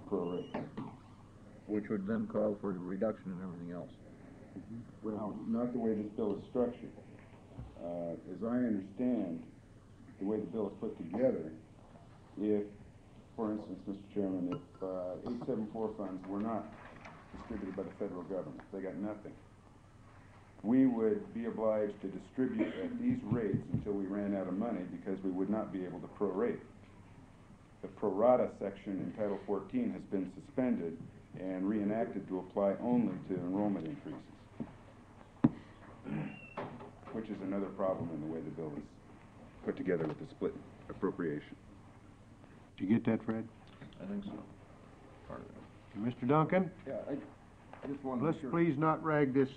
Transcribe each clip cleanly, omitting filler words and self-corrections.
prorate. Which would then call for a reduction in everything else. Well, not the way this bill is structured. As I understand the way the bill is put together, if, for instance, Mr. Chairman, if 874 funds were not distributed by the federal government, they got nothing, we would be obliged to distribute at these rates until we ran out of money because we would not be able to prorate. The prorata section in Title 14 has been suspended and reenacted to apply only to enrollment increases, which is another problem in the way the bill is put together with the split appropriation. Did you get that, Fred? I think so. Part of it. Mr. Duncan? Yeah, I just wanted Let's to... please not rag this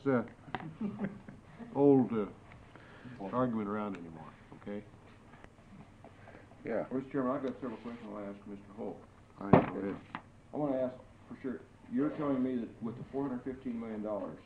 old argument around anymore, okay? Yeah. Mr. Chairman, I've got several questions I'll ask Mr. Holt. All right, go ahead. I want to ask for sure, you're telling me that with the $415 million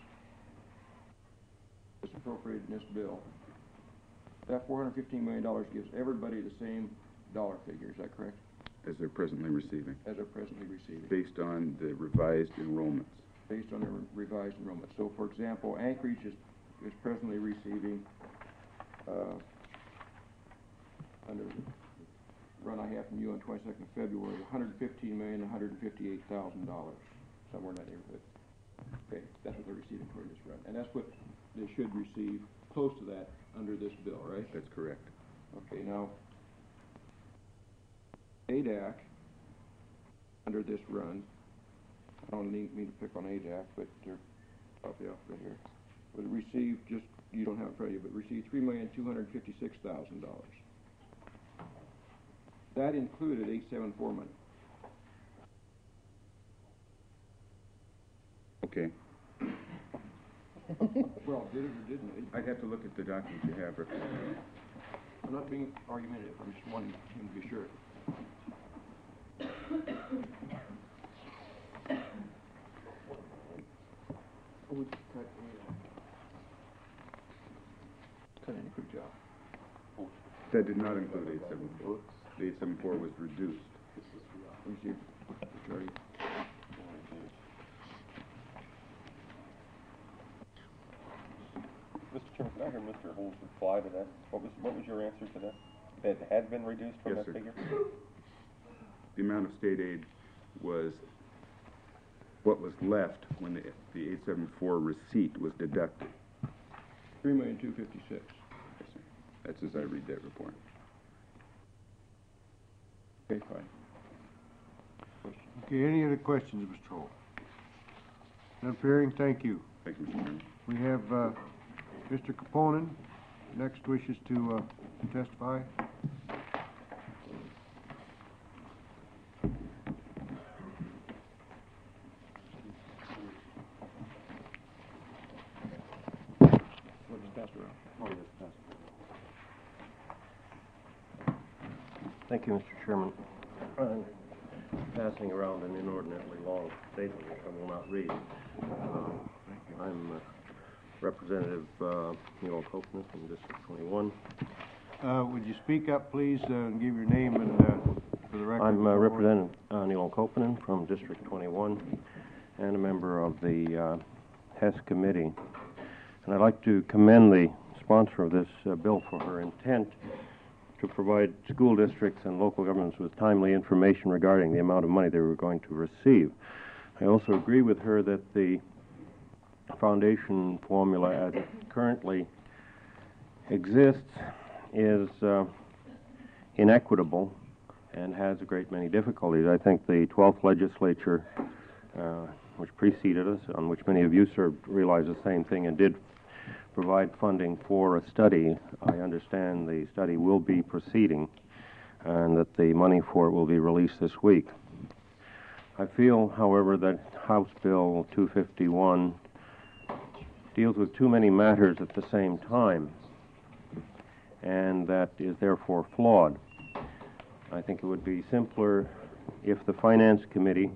that's appropriated in this bill, that $415 million gives everybody the same dollar figure, is that correct? As they're presently receiving. As they're presently receiving. Based on the revised enrollments. Based on their revised enrollment. So, for example, Anchorage is presently receiving, under the run I have from you on 22nd of February, $115,158,000, somewhere in that neighborhood. Okay, that's what they're receiving for this run. And that's what they should receive, close to that, under this bill, right? That's correct. Okay, now, ADAC, under this run, I don't mean to pick on ADAC, but they're off the alphabet here, would receive just, you don't have it in front of you, but receive $3,256,000. That included 874 money. Okay. Well, did it or didn't it? I'd have to look at the documents you have. I'm not being argumentative, I'm just wanting him to be sure. Cut in a good job. That did not include 874. The 874 was reduced. Let me see, Mr. Charlie. Mr. Chairman, can I hear Mr. Holt's reply to that? What was your answer to that? That had been reduced from Yes, that sir. figure? The amount of state aid was what was left when the 874 receipt was deducted. $3,256,000. Yes, sir. That's as I read that report. Okay, fine. Okay, any other questions, Mr. Holt? None appearing, thank you. Thank you, Mr. Chairman. We have Mr. Kaponen, next wishes to testify. Thank you, Mr. Chairman. I'm passing around an inordinately long statement which I will not read. I'm Representative Neil Copeland from District 21. Would you speak up, please, and give your name and for the record? I'm Representative Neil Copeland from District 21 and a member of the HES committee. And I'd like to commend the sponsor of this bill for her intent to provide school districts and local governments with timely information regarding the amount of money they were going to receive. I also agree with her that the foundation formula as it currently exists is inequitable and has a great many difficulties. I think the 12th legislature, which preceded us, on which many of you served, realized the same thing and did provide funding for a study. I understand the study will be proceeding and that the money for it will be released this week. I feel, however, that House Bill 251 deals with too many matters at the same time, and that is therefore flawed. I think it would be simpler if the Finance Committee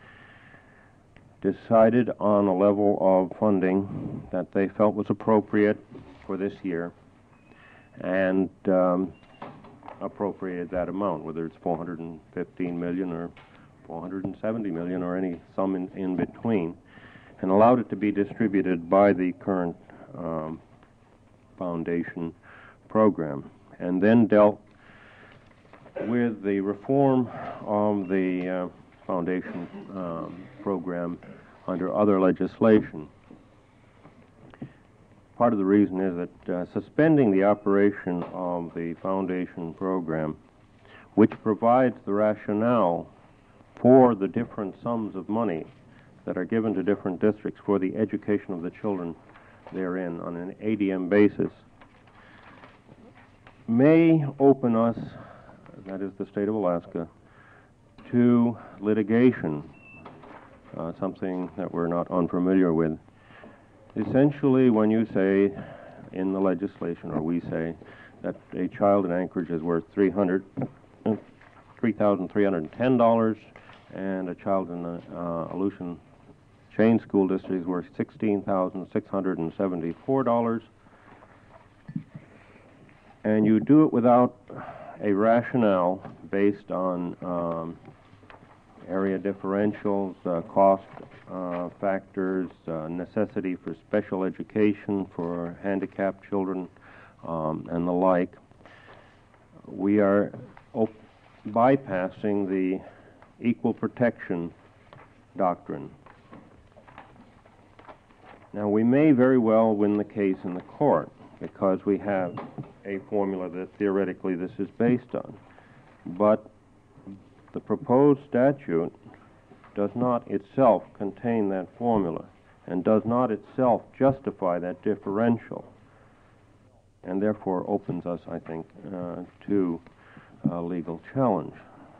decided on a level of funding that they felt was appropriate for this year and appropriated that amount, whether it's $415 million or 470 million, or any sum in between, and allowed it to be distributed by the current foundation program, and then dealt with the reform of the foundation program under other legislation. Part of the reason is that suspending the operation of the foundation program, which provides the rationale for the different sums of money that are given to different districts for the education of the children therein on an ADM basis, may open us, that is the state of Alaska, to litigation, something that we're not unfamiliar with. Essentially, when you say in the legislation, or we say, that a child in Anchorage is worth $3,310, and a child in the Aleutian Chain School District is worth $16,674, and you do it without a rationale based on area differentials, cost factors, necessity for special education for handicapped children, and the like, we are bypassing the equal protection doctrine. Now, we may very well win the case in the court because we have a formula that theoretically this is based on, but the proposed statute does not itself contain that formula and does not itself justify that differential, and therefore opens us, I think, to a legal challenge.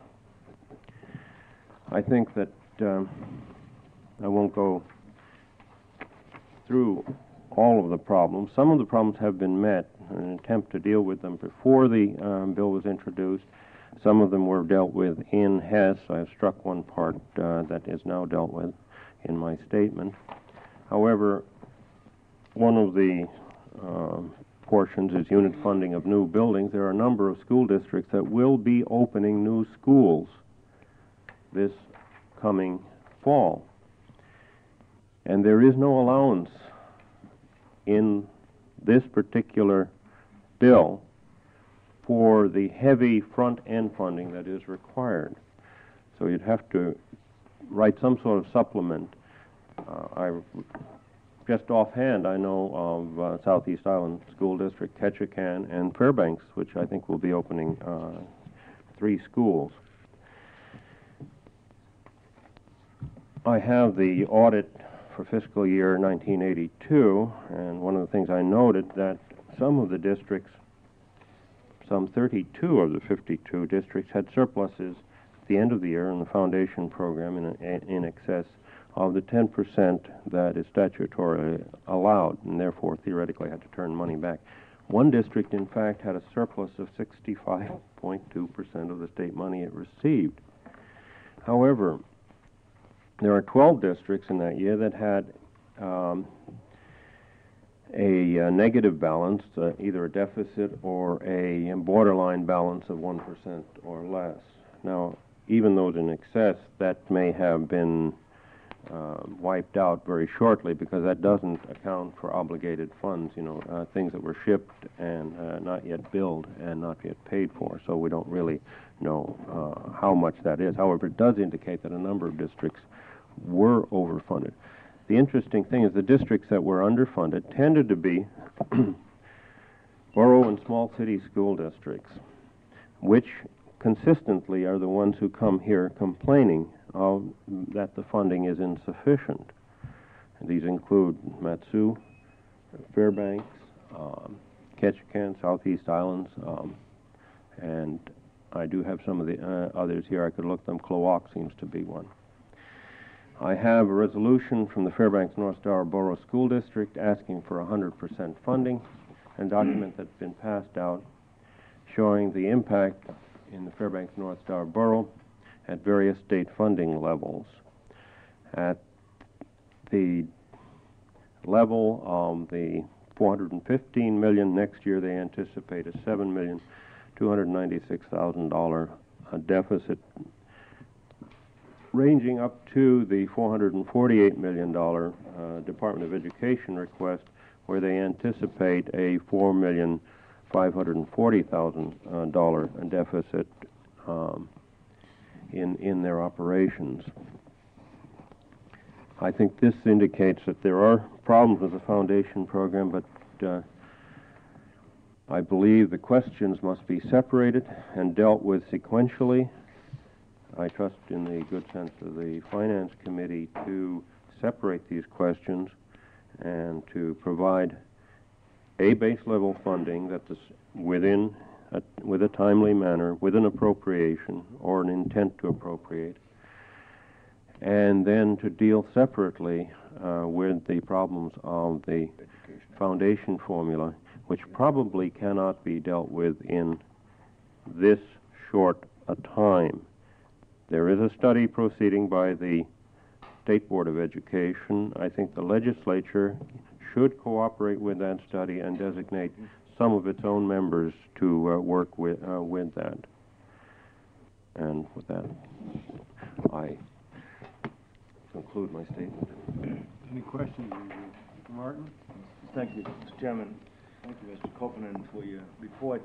I think that I won't go through all of the problems. Some of the problems have been met in an attempt to deal with them before the bill was introduced. Some of them were dealt with in Hess. I have struck one part that is now dealt with in my statement. However, one of the portions is unit funding of new buildings. There are a number of school districts that will be opening new schools this coming fall. And there is no allowance in this particular bill for the heavy front-end funding that is required. So you'd have to write some sort of supplement. Just offhand, I know of Southeast Island School District, Ketchikan, and Fairbanks, which I think will be opening 3 schools. I have the audit for fiscal year 1982, and one of the things I noted that some of the districts, some 32 of the 52 districts, had surpluses at the end of the year in the foundation program in excess of the 10% that is statutorily allowed, and therefore theoretically had to turn money back. One district, in fact, had a surplus of 65.2% of the state money it received. However, there are 12 districts in that year that had a negative balance, either a deficit or a borderline balance of 1% or less. Now, even those in excess, that may have been wiped out very shortly, because that doesn't account for obligated funds, things that were shipped and not yet billed and not yet paid for. So we don't really know how much that is. However, it does indicate that a number of districts were overfunded. The interesting thing is the districts that were underfunded tended to be borough and small city school districts, which consistently are the ones who come here complaining that the funding is insufficient. And these include Matsu, Fairbanks, Ketchikan, Southeast Islands, and I do have some of the others here. I could look them. Kloak seems to be one. I have a resolution from the Fairbanks North Star Borough School District asking for 100% funding, and a document that's been passed out showing the impact in the Fairbanks North Star Borough at various state funding levels. At the level of the $415 million, next year they anticipate a $7,296,000 deficit ranging up to the $448 million Department of Education request, where they anticipate a $4,540,000 deficit in their operations. I think this indicates that there are problems with the foundation program, but I believe the questions must be separated and dealt with sequentially. I trust in the good sense of the Finance Committee to separate these questions and to provide a base level funding that is with a timely manner, with an appropriation or an intent to appropriate, and then to deal separately with the problems of the foundation formula, which probably cannot be dealt with in this short a time. There is a study proceeding by the State Board of Education. I think the legislature should cooperate with that study and designate some of its own members to work with that. And with that, I conclude my statement. Any questions, Mr. Martin? Thank you, Mr. Chairman. Thank you, Mr. Copeland, for your report.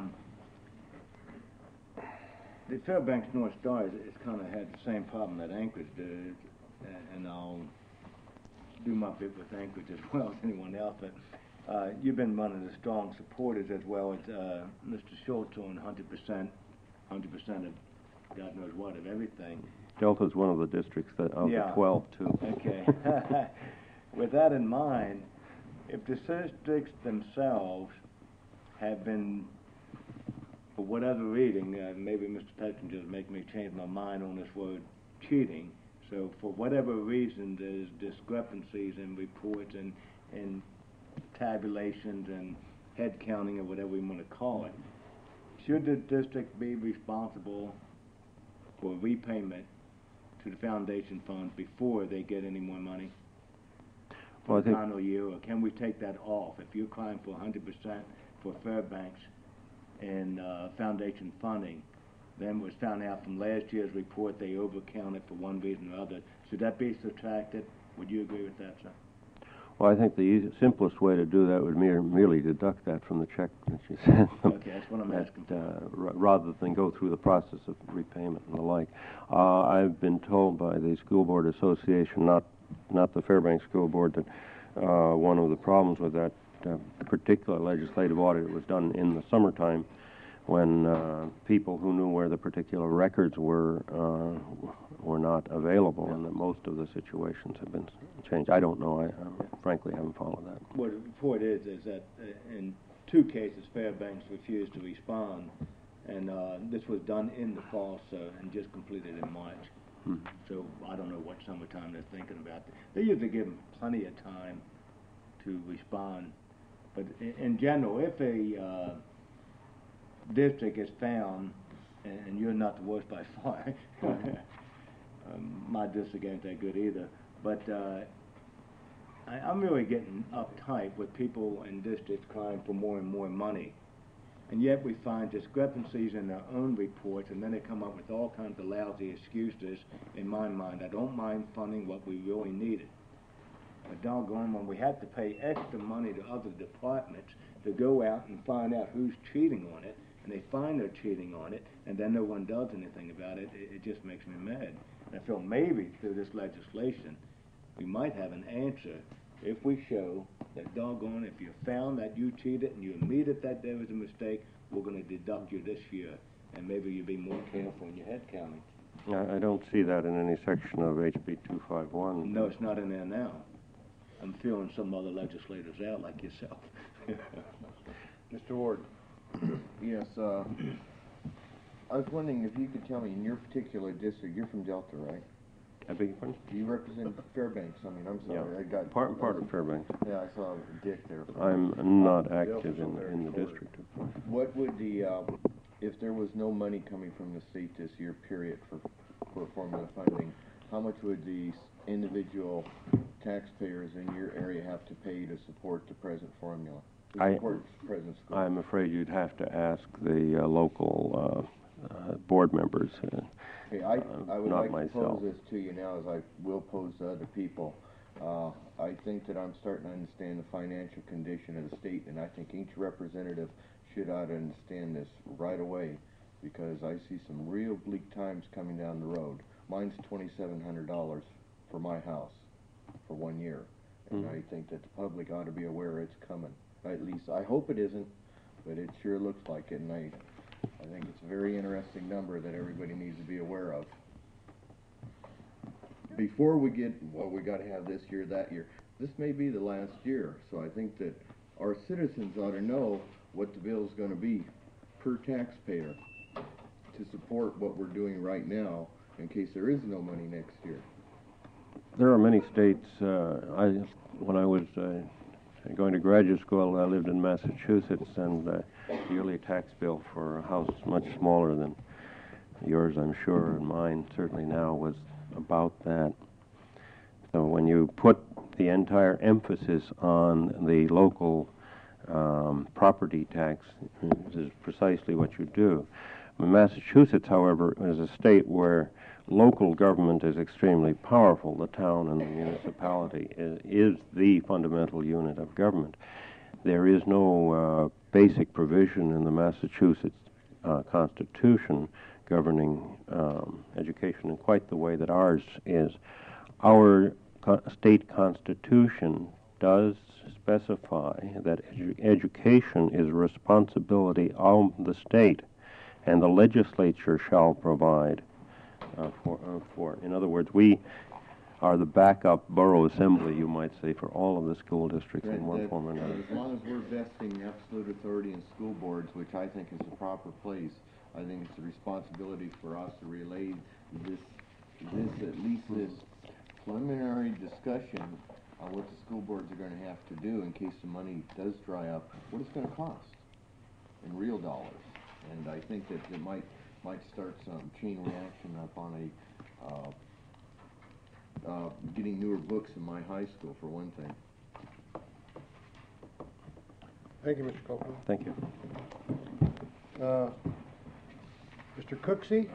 The Fairbanks North Star has kind of had the same problem that Anchorage did, and I'll do my bit with Anchorage as well as anyone else, but you've been one of the strong supporters as well as Mr. Schultz on 100% of God knows what of everything. Delta's one of the districts that of the 12 too. Okay. With that in mind, if the districts themselves have been, for whatever reason, maybe Mr. Petkin just make me change my mind on this word cheating. So for whatever reason, there's discrepancies in reports and tabulations and head counting or whatever we want to call it. Should the district be responsible for repayment to the foundation funds before they get any more money? Well, I think Final year, or can we take that off? If you're applying for 100% for Fairbanks and foundation funding, then was found out from last year's report they overcounted for one reason or other. Should that be subtracted? Would you agree with that, sir? Well, I think the simplest way to do that would merely deduct that from the check that you sent them. Okay, that's what I'm asking for. Rather than go through the process of repayment and the like. I've been told by the School Board Association, not the Fairbanks School Board, that one of the problems with that particular legislative audit was done in the summertime when people who knew where the particular records were not available, and that most of the situations have been changed. I don't know. I frankly haven't followed that. What the report is that in 2 cases Fairbanks refused to respond, and this was done in the fall, sir, and just completed in March. So I don't know what summertime they're thinking about. They usually give them plenty of time to respond, but in general, if a district is found, and you're not the worst by far, my district ain't that good either, but I'm really getting uptight with people in districts crying for more and more money. And yet we find discrepancies in their own reports, and then they come up with all kinds of lousy excuses. In my mind, I don't mind funding what we really needed. But doggone, when we have to pay extra money to other departments to go out and find out who's cheating on it, and they find they're cheating on it, and then no one does anything about it, it just makes me mad. And I feel maybe through this legislation, we might have an answer if we show that doggone, if you found that you cheated and you admitted that there was a mistake, we're going to deduct you this year, and maybe you'll be more careful in your head counting. I don't see that in any section of HB 251. No, it's not in there now. I'm feeling some other legislators out like yourself. Mr. Ward? Yes, I was wondering if you could tell me, in your particular district, you're from Delta, right? I beg your pardon? Do you represent Fairbanks? I mean, I'm sorry, Yeah. I got... Part of Fairbanks. Yeah, I saw Dick there. I'm not active in the district. What would the, if there was no money coming from the state this year, period, for formula funding, how much would the individual taxpayers in your area have to pay to support the present formula? To support present school? I'm afraid you'd have to ask the local board members. Okay, I would not like to myself. pose this to you now, as I will pose to other people. I think that I'm starting to understand the financial condition of the state, and I think each representative should ought to understand this right away, because I see some real bleak times coming down the road. Mine's $2,700 for my house for 1 year, and I think that the public ought to be aware it's coming. At least I hope it isn't, but it sure looks like it, and I think it's a very interesting number that everybody needs to be aware of. Before we get, well, we gotta have this year, that year, this may be the last year, so I think that our citizens ought to know what the bill's gonna be per taxpayer to support what we're doing right now in case there is no money next year. There are many states, when I was going to graduate school, I lived in Massachusetts, and the yearly tax bill for a house much smaller than yours, I'm sure, and mine certainly now, was about that. So when you put the entire emphasis on the local property tax, this is precisely what you do. Massachusetts, however, is a state where local government is extremely powerful. The town and the municipality is the fundamental unit of government. There is no basic provision in the Massachusetts Constitution governing education in quite the way that ours is. Our state constitution does specify that education is a responsibility of the state, and the legislature shall provide for. In other words, we are the backup borough assembly, you might say, for all of the school districts in one form or another. As long as we're vesting absolute authority in school boards, which I think is the proper place, I think it's a responsibility for us to relay this at least this preliminary discussion on what the school boards are going to have to do in case the money does dry up, what it's going to cost in real dollars. And I think that it might start some chain reaction up on getting newer books in my high school, for one thing. Thank you, Mr. Copeland. Thank you. Mr. Cooksey?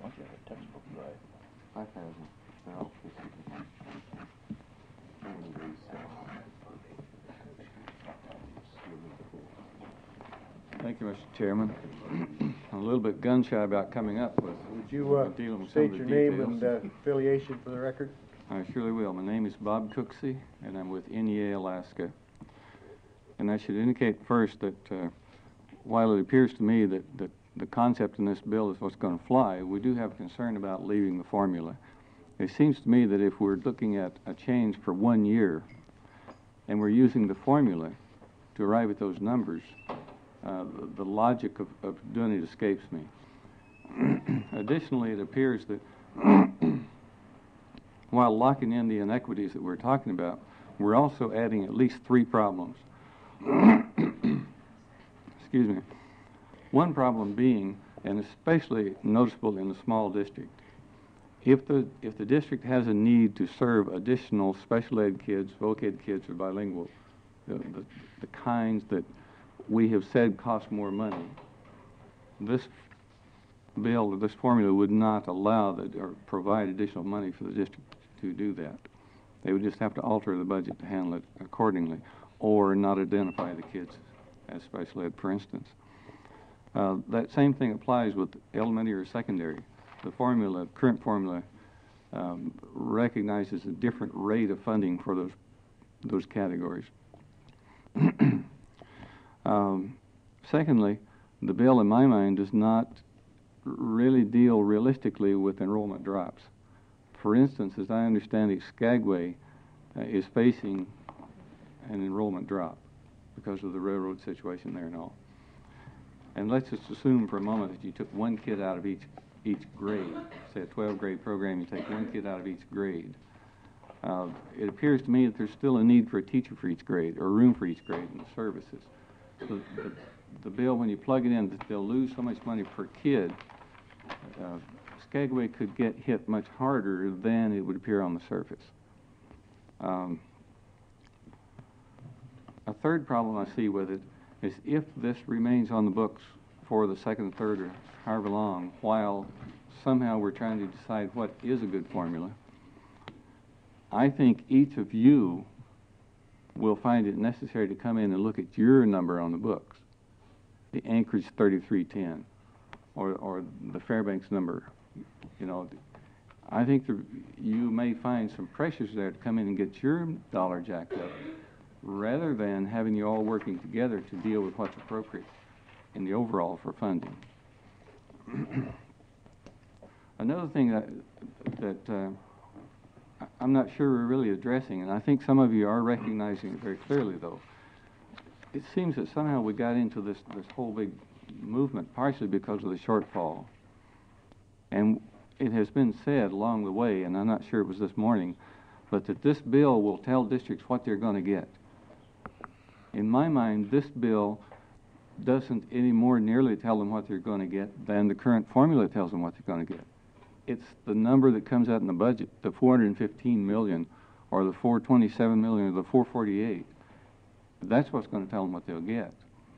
I haven't. No. Thank you, Mr. Chairman. I'm a little bit gun-shy about coming up with Would you dealing with state some your of the name details. and affiliation for the record? I surely will. My name is Bob Cooksey, and I'm with NEA Alaska. And I should indicate first that while it appears to me that the concept in this bill is what's going to fly, we do have concern about leaving the formula. It seems to me that if we're looking at a change for 1 year, and we're using the formula to arrive at those numbers, the logic of doing it escapes me. Additionally, it appears that while locking in the inequities that we're talking about, we're also adding at least 3 problems. Excuse me. One problem being, and especially noticeable in a small district, if the district has a need to serve additional special ed kids, voc ed kids, or bilingual, the kinds that we have said cost more money, this bill or this formula would not allow that or provide additional money for the district to do that. They would just have to alter the budget to handle it accordingly, or not identify the kids as special ed, for instance. That same thing applies with elementary or secondary. The formula, current formula, recognizes a different rate of funding for those categories. Secondly, the bill, in my mind, does not really deal realistically with enrollment drops. For instance, as I understand it, Skagway is facing an enrollment drop because of the railroad situation there and all. And let's just assume for a moment that you took 1 kid out of each grade. Say a 12-grade program, you take 1 kid out of each grade. It appears to me that there's still a need for a teacher for each grade, or a room for each grade in the services. So the bill, when you plug it in, that they'll lose so much money per kid, Skagway could get hit much harder than it would appear on the surface. A third problem I see with it is if this remains on the books for the second, third, or however long, while somehow we're trying to decide what is a good formula, I think each of you will find it necessary to come in and look at your number on the books, the Anchorage 3310, or the Fairbanks number. You know, I think you may find some pressures there to come in and get your dollar jacked up, rather than having you all working together to deal with what's appropriate in the overall for funding. Another thing that I'm not sure we're really addressing, and I think some of you are recognizing it very clearly, though. It seems that somehow we got into this whole big movement partially because of the shortfall. And it has been said along the way, and I'm not sure it was this morning, but that this bill will tell districts what they're going to get. In my mind, this bill doesn't any more nearly tell them what they're going to get than the current formula tells them what they're going to get. It's the number that comes out in the budget, the 415 million, or the 427 million, or the 448. That's what's going to tell them what they'll get.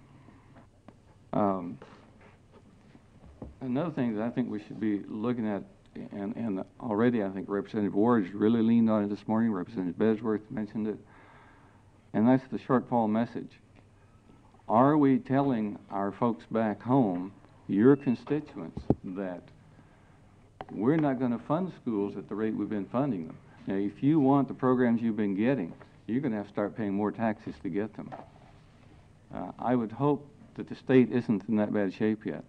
Another thing that I think we should be looking at, and already I think Representative Ward has really leaned on it this morning, Representative Bedsworth mentioned it, and that's the shortfall message. Are we telling our folks back home, your constituents, that we're not going to fund schools at the rate we've been funding them? Now, if you want the programs you've been getting, you're going to have to start paying more taxes to get them. I would hope that the state isn't in that bad shape yet.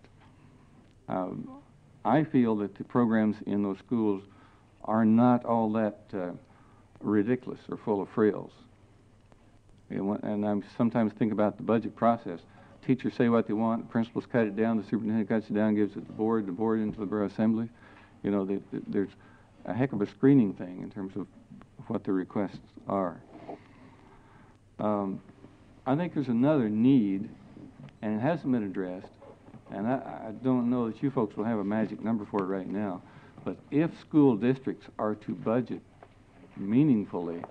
I feel that the programs in those schools are not all that ridiculous or full of frills. And I sometimes think about the budget process. Teachers say what they want, the principals cut it down, the superintendent cuts it down, gives it to the board into the Borough Assembly. You know, there's a heck of a screening thing in terms of what the requests are. I think there's another need, and it hasn't been addressed, and I don't know that you folks will have a magic number for it right now, but if school districts are to budget meaningfully,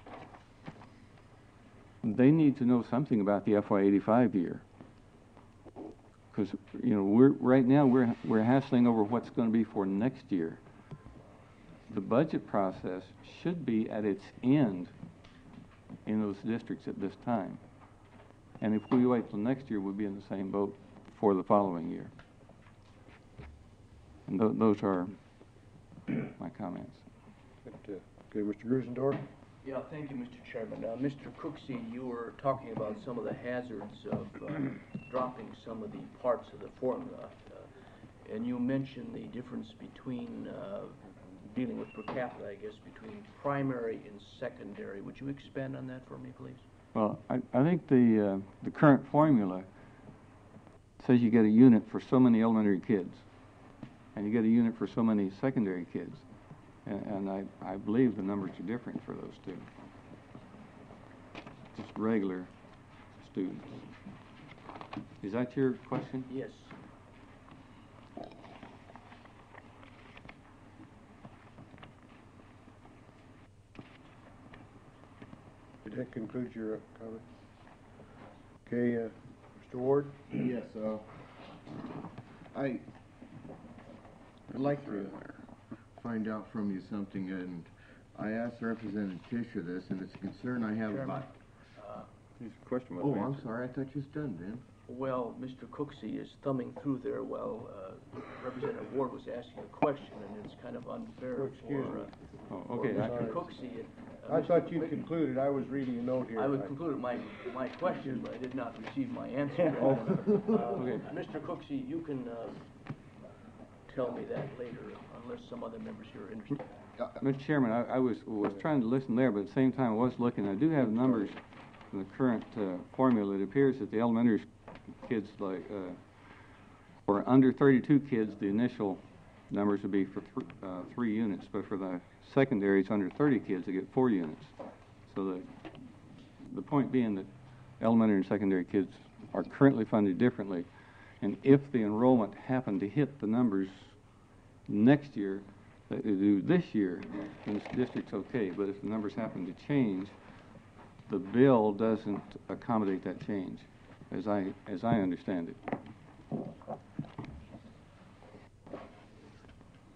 they need to know something about the FY85 year. Because, you know, right now we're hassling over what's going to be for next year. The budget process should be at its end in those districts at this time. And if we wait till next year, we'll be in the same boat for the following year. And those are my comments. Okay, Mr. Grusendorf? Yeah, thank you, Mr. Chairman. Mr. Cooksey, you were talking about some of the hazards of dropping some of the parts of the formula, and you mentioned the difference between dealing with per capita, I guess, between primary and secondary. Would you expand on that for me, please? Well, I think the current formula says you get a unit for so many elementary kids, and you get a unit for so many secondary kids. And I believe the numbers are different for those two. Just regular students. Is that your question? Yes. Did that conclude your comment? Okay, Mr. Ward? Yes, I'd like to find out from you something, and I asked Representative Tischer this, and it's a concern I have about... His question was Oh, answered. I'm sorry, I thought you was done, Ben. Well, Mr. Cooksey is thumbing through there while Representative Ward was asking a question, and it's kind of unfair Oh, excuse me. Oh, okay. Mr. Cooksey. I thought you concluded. I was reading a note here. I would conclude my question, but I did not receive my answer. Okay. Mr. Cooksey, you can tell me that later, unless some other members here are interested. Mr. Chairman, I was trying to listen there, but at the same time I was looking. I do have numbers from the current formula. It appears that the elementary kids, for under 32 kids, the initial numbers would be for 3 units, but for the secondary, it's under 30 kids, they get 4 units. So the point being that elementary and secondary kids are currently funded differently, and if the enrollment happened to hit the numbers next year that they do this year, then the district's okay. But if the numbers happen to change, the bill doesn't accommodate that change, as I understand it.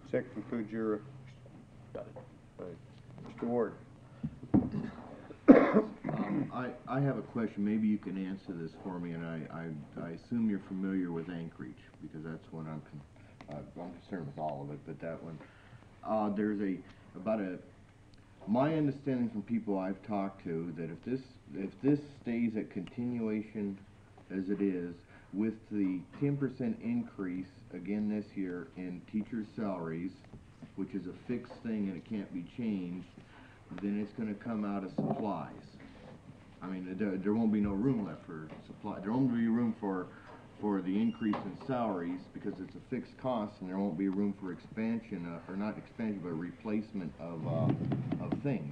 Does that conclude your, Got it. Mr. Ward? I have a question, maybe you can answer this for me, and I assume you're familiar with Anchorage, because that's one I'm concerned with all of it, but that one. There's my understanding from people I've talked to, that if this stays at continuation as it is, with the 10% increase again this year in teachers' salaries, which is a fixed thing and it can't be changed, then it's gonna come out of supplies. I mean, there won't be no room left for supply. There won't be room for the increase in salaries because it's a fixed cost, and there won't be room for expansion, or not expansion, but replacement of things.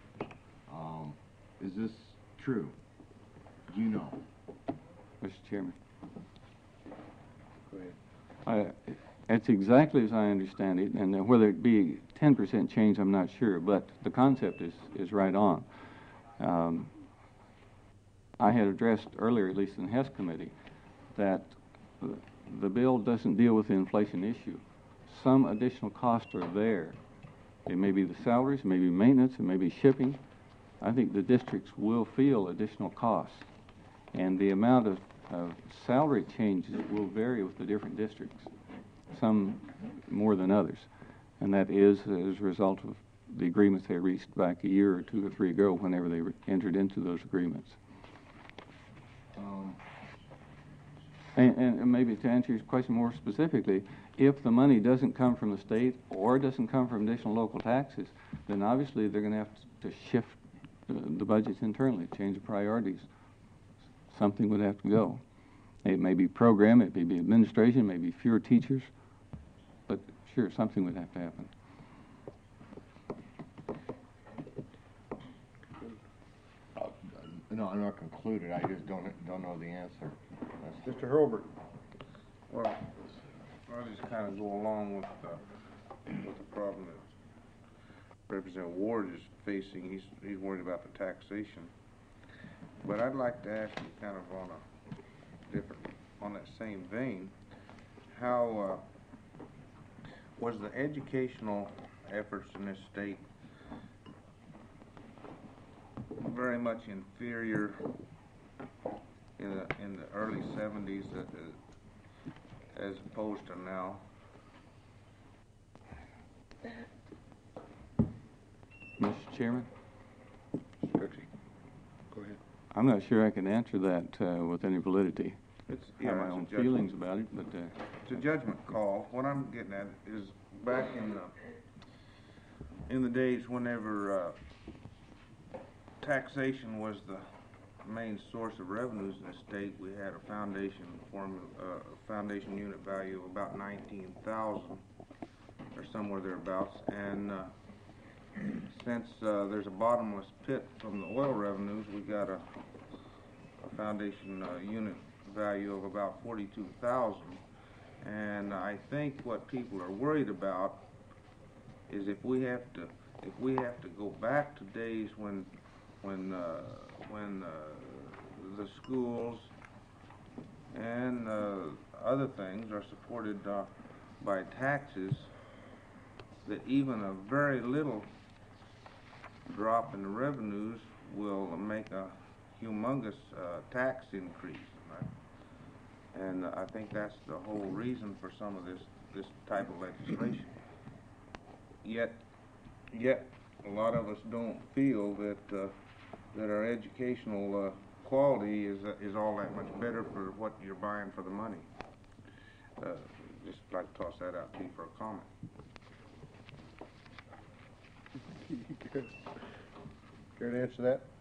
Is this true? Do you know? Mr. Chairman. Go ahead. It's exactly as I understand it, and whether it be 10% change, I'm not sure, but the concept is right on. I had addressed earlier, at least in the Hess Committee, that the bill doesn't deal with the inflation issue. Some additional costs are there. It may be the salaries, it may be maintenance, it may be shipping. I think the districts will feel additional costs, and the amount of salary changes will vary with the different districts, some more than others, and that is as a result of the agreements they reached back a year or 2 or 3 ago whenever they entered into those agreements. And maybe to answer your question more specifically, if the money doesn't come from the state or doesn't come from additional local taxes, then obviously they're going to have to shift the budgets internally, change the priorities. Something would have to go. It may be program, it may be administration, it may be fewer teachers, but sure, something would have to happen. No, I'm not concluded. I just don't know the answer. Mr. Hurlbert? Well, I'll just kind of go along with the problem that Representative Ward is facing. He's worried about the taxation. But I'd like to ask you kind of on that same vein, how was the educational efforts in this state very much inferior in the early 70s as opposed to now? Mr. Chairman? Go ahead. I'm not sure I can answer that with any validity. I have my it's a own judgment. feelings about it, but It's a judgment call. What I'm getting at is back in the days whenever taxation was the main source of revenues in the state, we had a foundation unit value of about 19,000 or somewhere thereabouts, and since there's a bottomless pit from the oil revenues, we got a foundation unit value of about 42,000. And I think what people are worried about is if we have to go back to days when the schools and other things are supported by taxes, that even a very little drop in the revenues will make a humongous tax increase. Right? And I think that's the whole reason for some of this type of legislation. Yet a lot of us don't feel that our educational quality is all that much better for what you're buying for the money. Just like to toss that out to you for a comment. Care to answer that?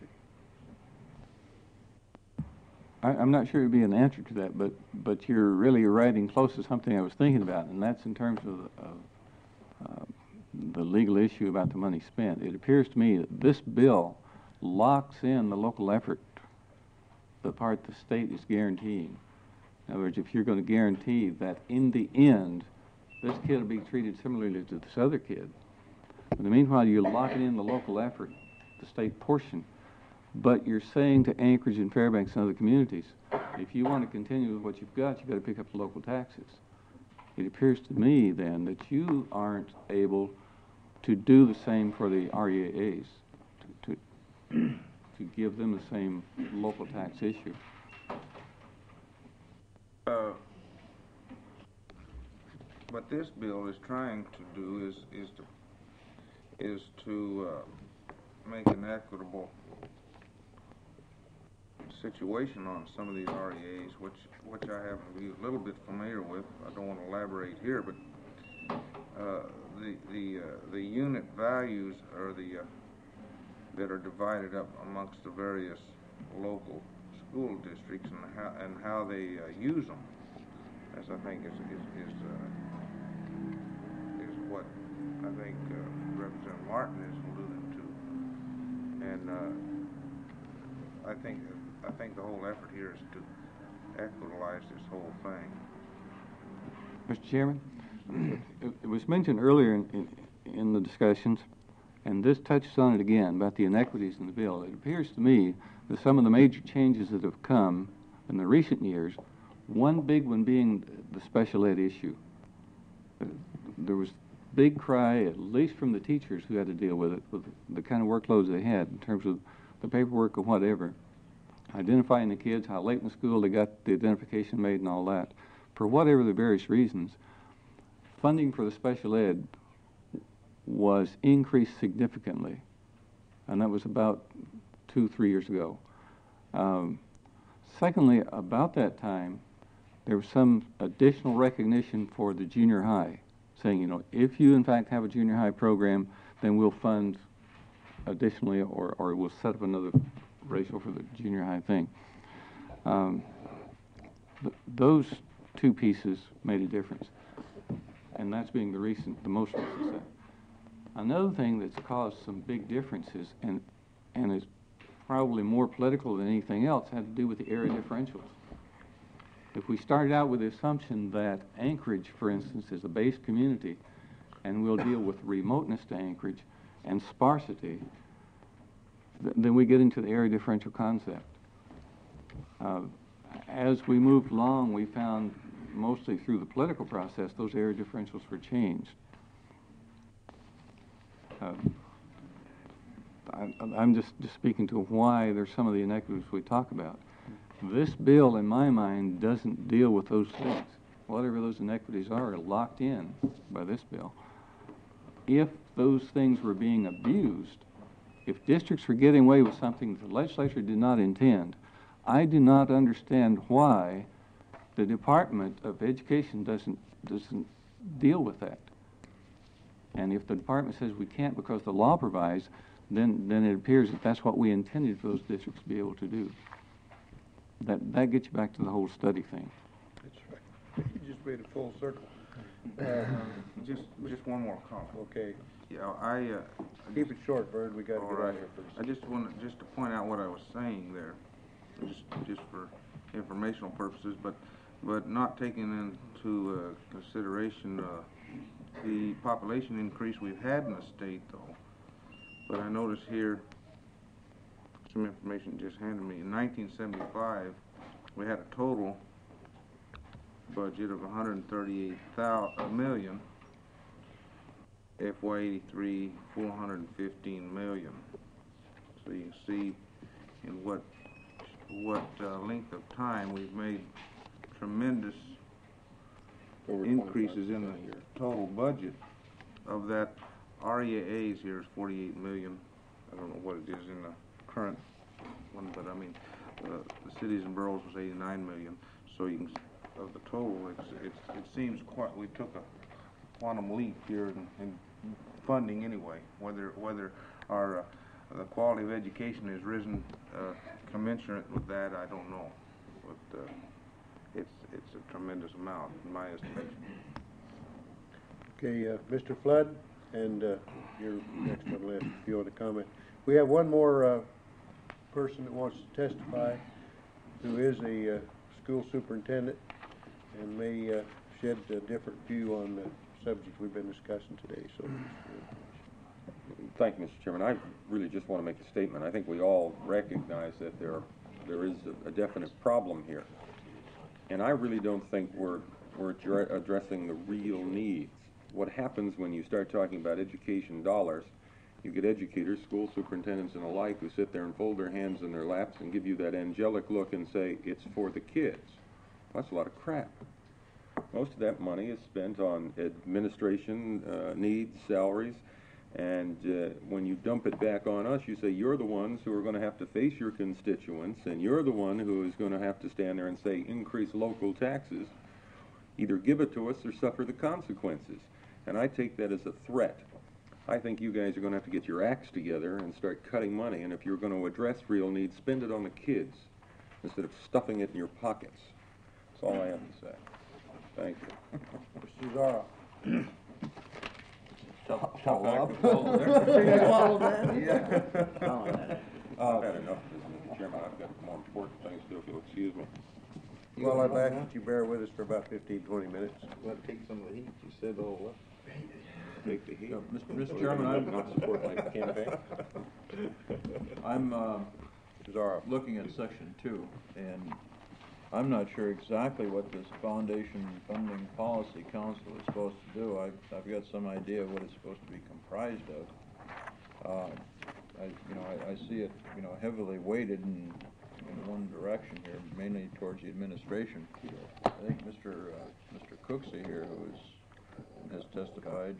I'm not sure it'd be an answer to that, but you're really riding close to something I was thinking about, and that's in terms of the legal issue about the money spent. It appears to me that this bill locks in the local effort, the part the state is guaranteeing. In other words, if you're going to guarantee that in the end, this kid will be treated similarly to this other kid, but in the meanwhile, you lock it in the local effort, the state portion, but you're saying to Anchorage and Fairbanks and other communities, if you want to continue with what you've got to pick up the local taxes. it appears to me then that you aren't able to do the same for the REAs, to give them the same local tax issue. What this bill is trying to do is to make an equitable situation on some of these REAs, which I happen to be a little bit familiar with. I don't want to elaborate here, but the unit values are that are divided up amongst the various local school districts and how they use them, as I think is what I think Representative Martin is alluding to, and I think the whole effort here is to equitalize this whole thing. Mr. Chairman, it was mentioned earlier in the discussions, and this touches on it again, about the inequities in the bill. It appears to me that some of the major changes that have come in the recent years, one big one being the special ed issue. There was big cry, at least from the teachers who had to deal with it, with the kind of workloads they had in terms of the paperwork or whatever, identifying the kids, how late in school they got the identification made and all that. For whatever the various reasons, funding for the special ed was increased significantly, and that was about 2-3 years ago. Secondly, about that time, there was some additional recognition for the junior high, saying, you know, if you in fact have a junior high program, then we'll fund additionally, or we'll set up another ratio for the junior high thing. Those two pieces made a difference, and that's being the most recent step. Another thing that's caused some big differences, and is probably more political than anything else, had to do with the area differentials. If we started out with the assumption that Anchorage, for instance, is a base community, and we'll deal with remoteness to Anchorage and sparsity, then we get into the area differential concept. As we moved along, we found, mostly through the political process, those area differentials were changed. I'm just speaking to why there's some of the inequities we talk about. This bill, in my mind, doesn't deal with those things. Whatever those inequities are locked in by this bill. If those things were being abused, if districts were getting away with something the legislature did not intend, I do not understand why the Department of Education doesn't deal with that. And if the department says we can't because the law provides, then it appears that that's what we intended for those districts to be able to do. That gets you back to the whole study thing. That's right. You just made a full circle. Just one more comment. Okay. Yeah, Keep it short, Vern. We got to all get right. out of here pretty soon. I just wanted to point out what I was saying there, just for informational purposes, but not taking into consideration the population increase we've had in the state, though. But I noticed here some information just handed me. In 1975, we had a total budget of $138 million. FY 83, $415 million. So you can see in what length of time we've made tremendous increases in the total budget. Of that, REAs here is $48 million. I don't know what it is in the current one, but I mean, the cities and boroughs was $89 million. So you can, of the total, it seems quite, we took a quantum leap here in funding anyway. Whether our the quality of education has risen commensurate with that, I don't know, but it's a tremendous amount in my estimation. Okay, Mr. Flood, and you're next on the list if you want to comment. We have one more person that wants to testify, who is a school superintendent and may shed a different view on the subject we've been discussing today. So, Thank you, Mr. Chairman. I really just want to make a statement. I think we all recognize that there is a definite problem here. And I really don't think we're where you're addressing the real needs. What happens when you start talking about education dollars, you get educators, school superintendents and the like, who sit there and fold their hands in their laps and give you that angelic look and say, it's for the kids. That's a lot of crap. Most of that money is spent on administration needs, salaries, and when you dump it back on us, you say you're the ones who are going to have to face your constituents, and you're the one who is going to have to stand there and say, increase local taxes. Either give it to us or suffer the consequences. And I take that as a threat. I think you guys are going to have to get your acts together and start cutting money, and if you're going to address real needs, spend it on the kids instead of stuffing it in your pockets. That's all I have to say. Thank you. Mr. Zara. Follow up. Follow that? Yeah. I've had enough, Mr. Chairman. I've got more important things to do, if you'll excuse me. Well, I've asked that you bear with us for about 15, 20 minutes. Well, take some of the heat, you said all Take the heat. Mr. Chairman, I'm not support my campaign. I'm Zara. looking at section 2, and I'm not sure exactly what this Foundation Funding Policy Council is supposed to do. I've got some idea of what it's supposed to be comprised of. I see it, heavily weighted in one direction here, mainly towards the administration. I think Mr. Cooksey here, who has testified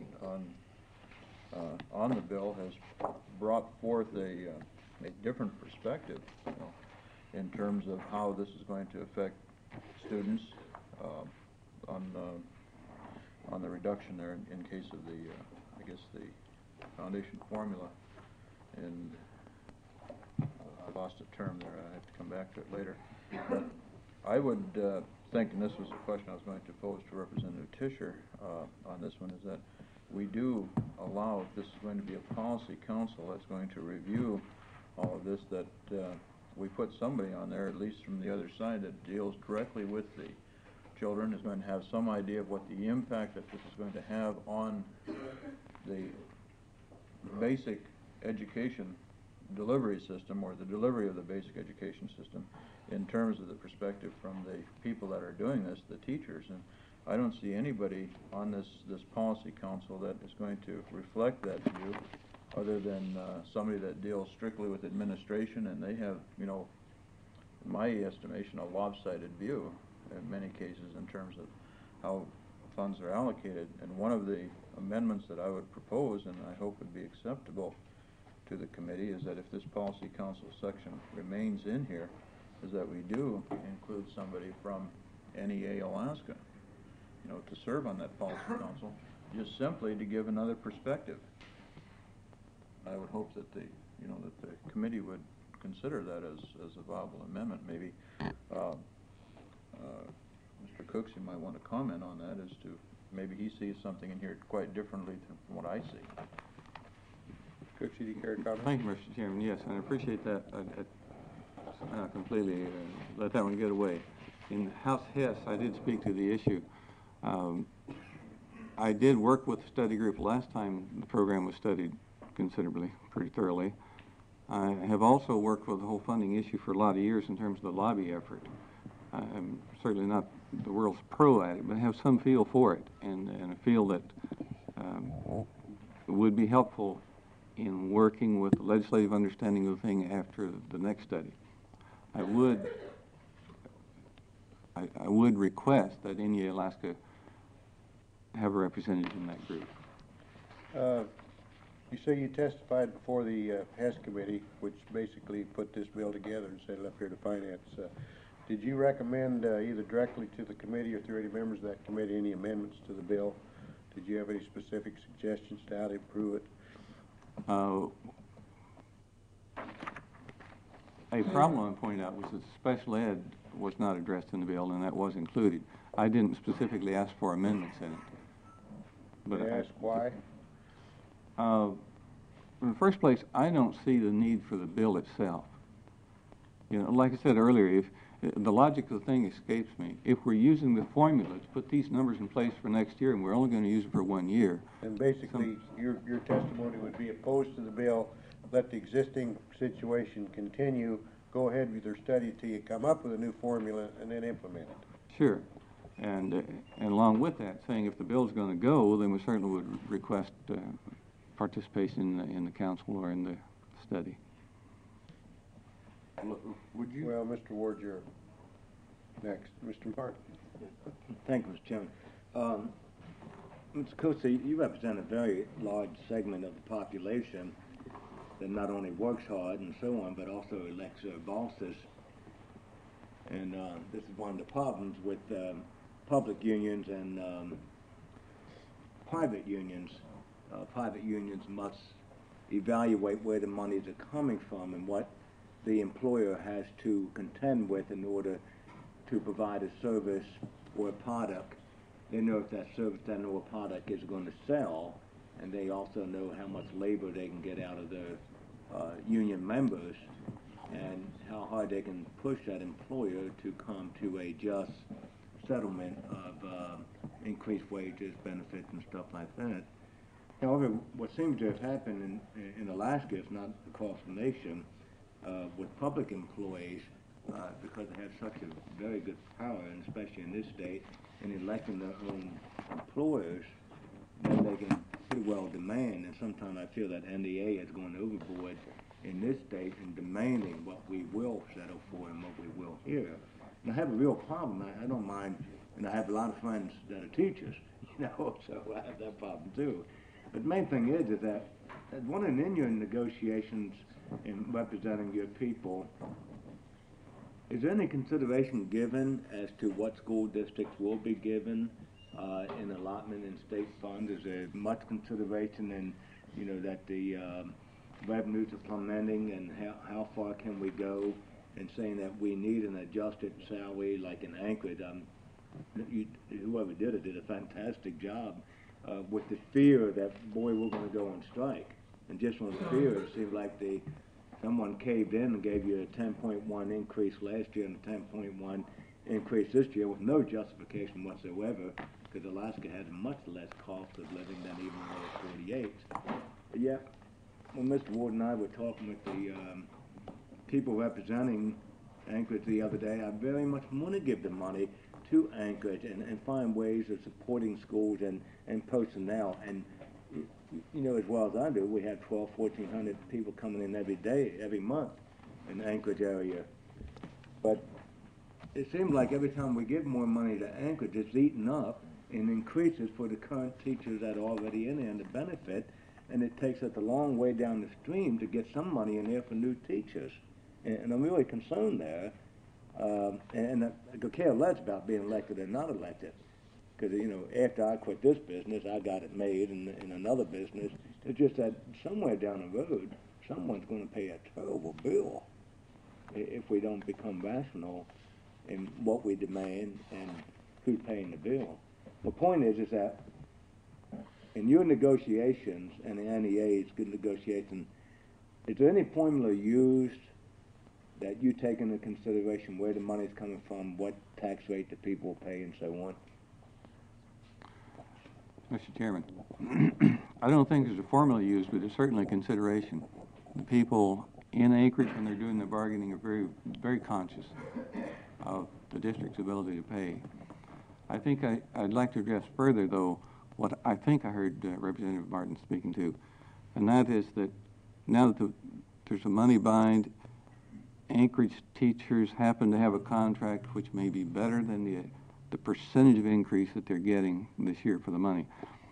on the bill, has brought forth a different perspective, in terms of how this is going to affect students on the reduction there in case of the foundation formula. And I lost a term there. I have to come back to it later. But I would think, and this was a question I was going to pose to Representative Tischer on this one, is that we do allow, if this is going to be a policy council that's going to review all of this, that we put somebody on there, at least from the other side, that deals directly with the children, is going to have some idea of what the impact that this is going to have on the basic education delivery system, or the delivery of the basic education system, in terms of the perspective from the people that are doing this, the teachers. And I don't see anybody on this policy council that is going to reflect that view, other than somebody that deals strictly with administration, and they have, in my estimation, a lopsided view in many cases in terms of how funds are allocated. And one of the amendments that I would propose, and I hope would be acceptable to the committee, is that if this policy council section remains in here, is that we do include somebody from NEA Alaska, to serve on that policy council, just simply to give another perspective. I would hope that the committee would consider that as a viable amendment. Maybe Mr. Cooksey might want to comment on that, as to maybe he sees something in here quite differently from what I see. Cooksey, do you care to comment? Thank you, Mr. Chairman. Yes, and I appreciate that. I completely let that one get away. In House Hess, I did speak to the issue. I did work with the study group last time the program was studied considerably, pretty thoroughly. I have also worked with the whole funding issue for a lot of years in terms of the lobby effort. I'm certainly not the world's pro at it, but I have some feel for it, and I feel that it would be helpful in working with the legislative understanding of the thing after the next study. I would request that NEA Alaska have a representative in that group. You say you testified before the Hess committee, which basically put this bill together and sent it up here to finance. Did you recommend either directly to the committee or through any members of that committee any amendments to the bill? Did you have any specific suggestions to how to improve it? A problem I pointed out was that special ed was not addressed in the bill, and that was included. I didn't specifically ask for amendments in it. But I ask why? In the first place, I don't see the need for the bill itself. Like I said earlier, if the logic of the thing escapes me. If we're using the formula to put these numbers in place for next year, and we're only going to use it for 1 year. And basically, your testimony would be opposed to the bill, let the existing situation continue, go ahead with your study till you come up with a new formula, and then implement it. Sure. And along with that, saying if the bill's going to go, then we certainly would request participation in the council or in the study. Would you? Well, Mr. Ward, you're next. Mr. Martin. Thank you, Mr. Chairman. Mr. Cousy, you represent a very large segment of the population that not only works hard and so on, but also elects their bosses. And this is one of the problems with public unions and private unions. Private unions must evaluate where the monies are coming from and what the employer has to contend with in order to provide a service or a product. They know if that service or product is going to sell, and they also know how much labor they can get out of their union members and how hard they can push that employer to come to a just settlement of increased wages, benefits, and stuff like that. However, what seems to have happened in Alaska, if not across the nation, with public employees, because they have such a very good power, and especially in this state, in electing their own employers, then they can pretty well demand, and sometimes I feel that NDA has gone overboard in this state in demanding what we will settle for and what we will hear. And I have a real problem. I don't mind, and I have a lot of friends that are teachers, so I have that problem too. But the main thing is that in your negotiations in representing your people, is there any consideration given as to what school districts will be given in allotment in state funds? Is there much consideration in, that the revenues are plummeting, and how far can we go in saying that we need an adjusted salary like in Anchorage? Whoever did it did a fantastic job with the fear that, boy, we're going to go on strike. And just on the fear, it seemed like someone caved in and gave you a 10.1 increase last year and a 10.1 increase this year with no justification whatsoever, because Alaska has much less cost of living than even the lower 48s. But yet, when Mr. Ward and I were talking with the people representing Anchorage the other day, I very much want to give the money to Anchorage and find ways of supporting schools and personnel. And as well as I do, we have 1,400 people coming in every month in the Anchorage area. But it seems like every time we give more money to Anchorage, it's eaten up and increases for the current teachers that are already in there and the benefit, and it takes us a long way down the stream to get some money in there for new teachers. And I'm really concerned there. And I could care less about being elected or not elected. Because, after I quit this business, I got it made in another business. It's just that somewhere down the road, someone's going to pay a terrible bill if we don't become rational in what we demand and who's paying the bill. The point is that in your negotiations and the NEA's good negotiation, is there any formula used that you take into consideration where the money's coming from, what tax rate the people pay, and so on? Mr. Chairman, I don't think there's a formula used, but there's certainly consideration. The people in Anchorage, when they're doing their bargaining, are very, very conscious of the district's ability to pay. I think I'd like to address further, though, what I think I heard Representative Martin speaking to, and that is that now that there's a money bind, Anchorage teachers happen to have a contract which may be better than the percentage of increase that they're getting this year for the money.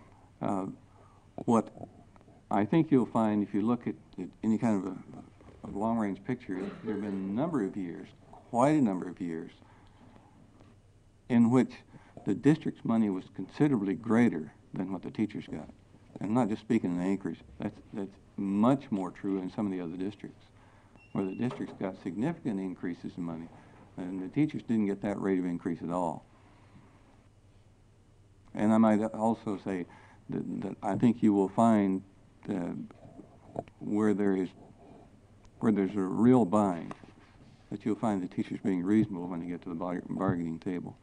What I think you'll find if you look at any kind of a long-range picture, there have been a number of years, quite a number of years, in which the district's money was considerably greater than what the teachers got. And I'm not just speaking in Anchorage. That's much more true in some of the other districts, where the districts got significant increases in money, and the teachers didn't get that rate of increase at all. And I might also say that I think you will find where there's a real bind, that you'll find the teachers being reasonable when they get to the bargaining table.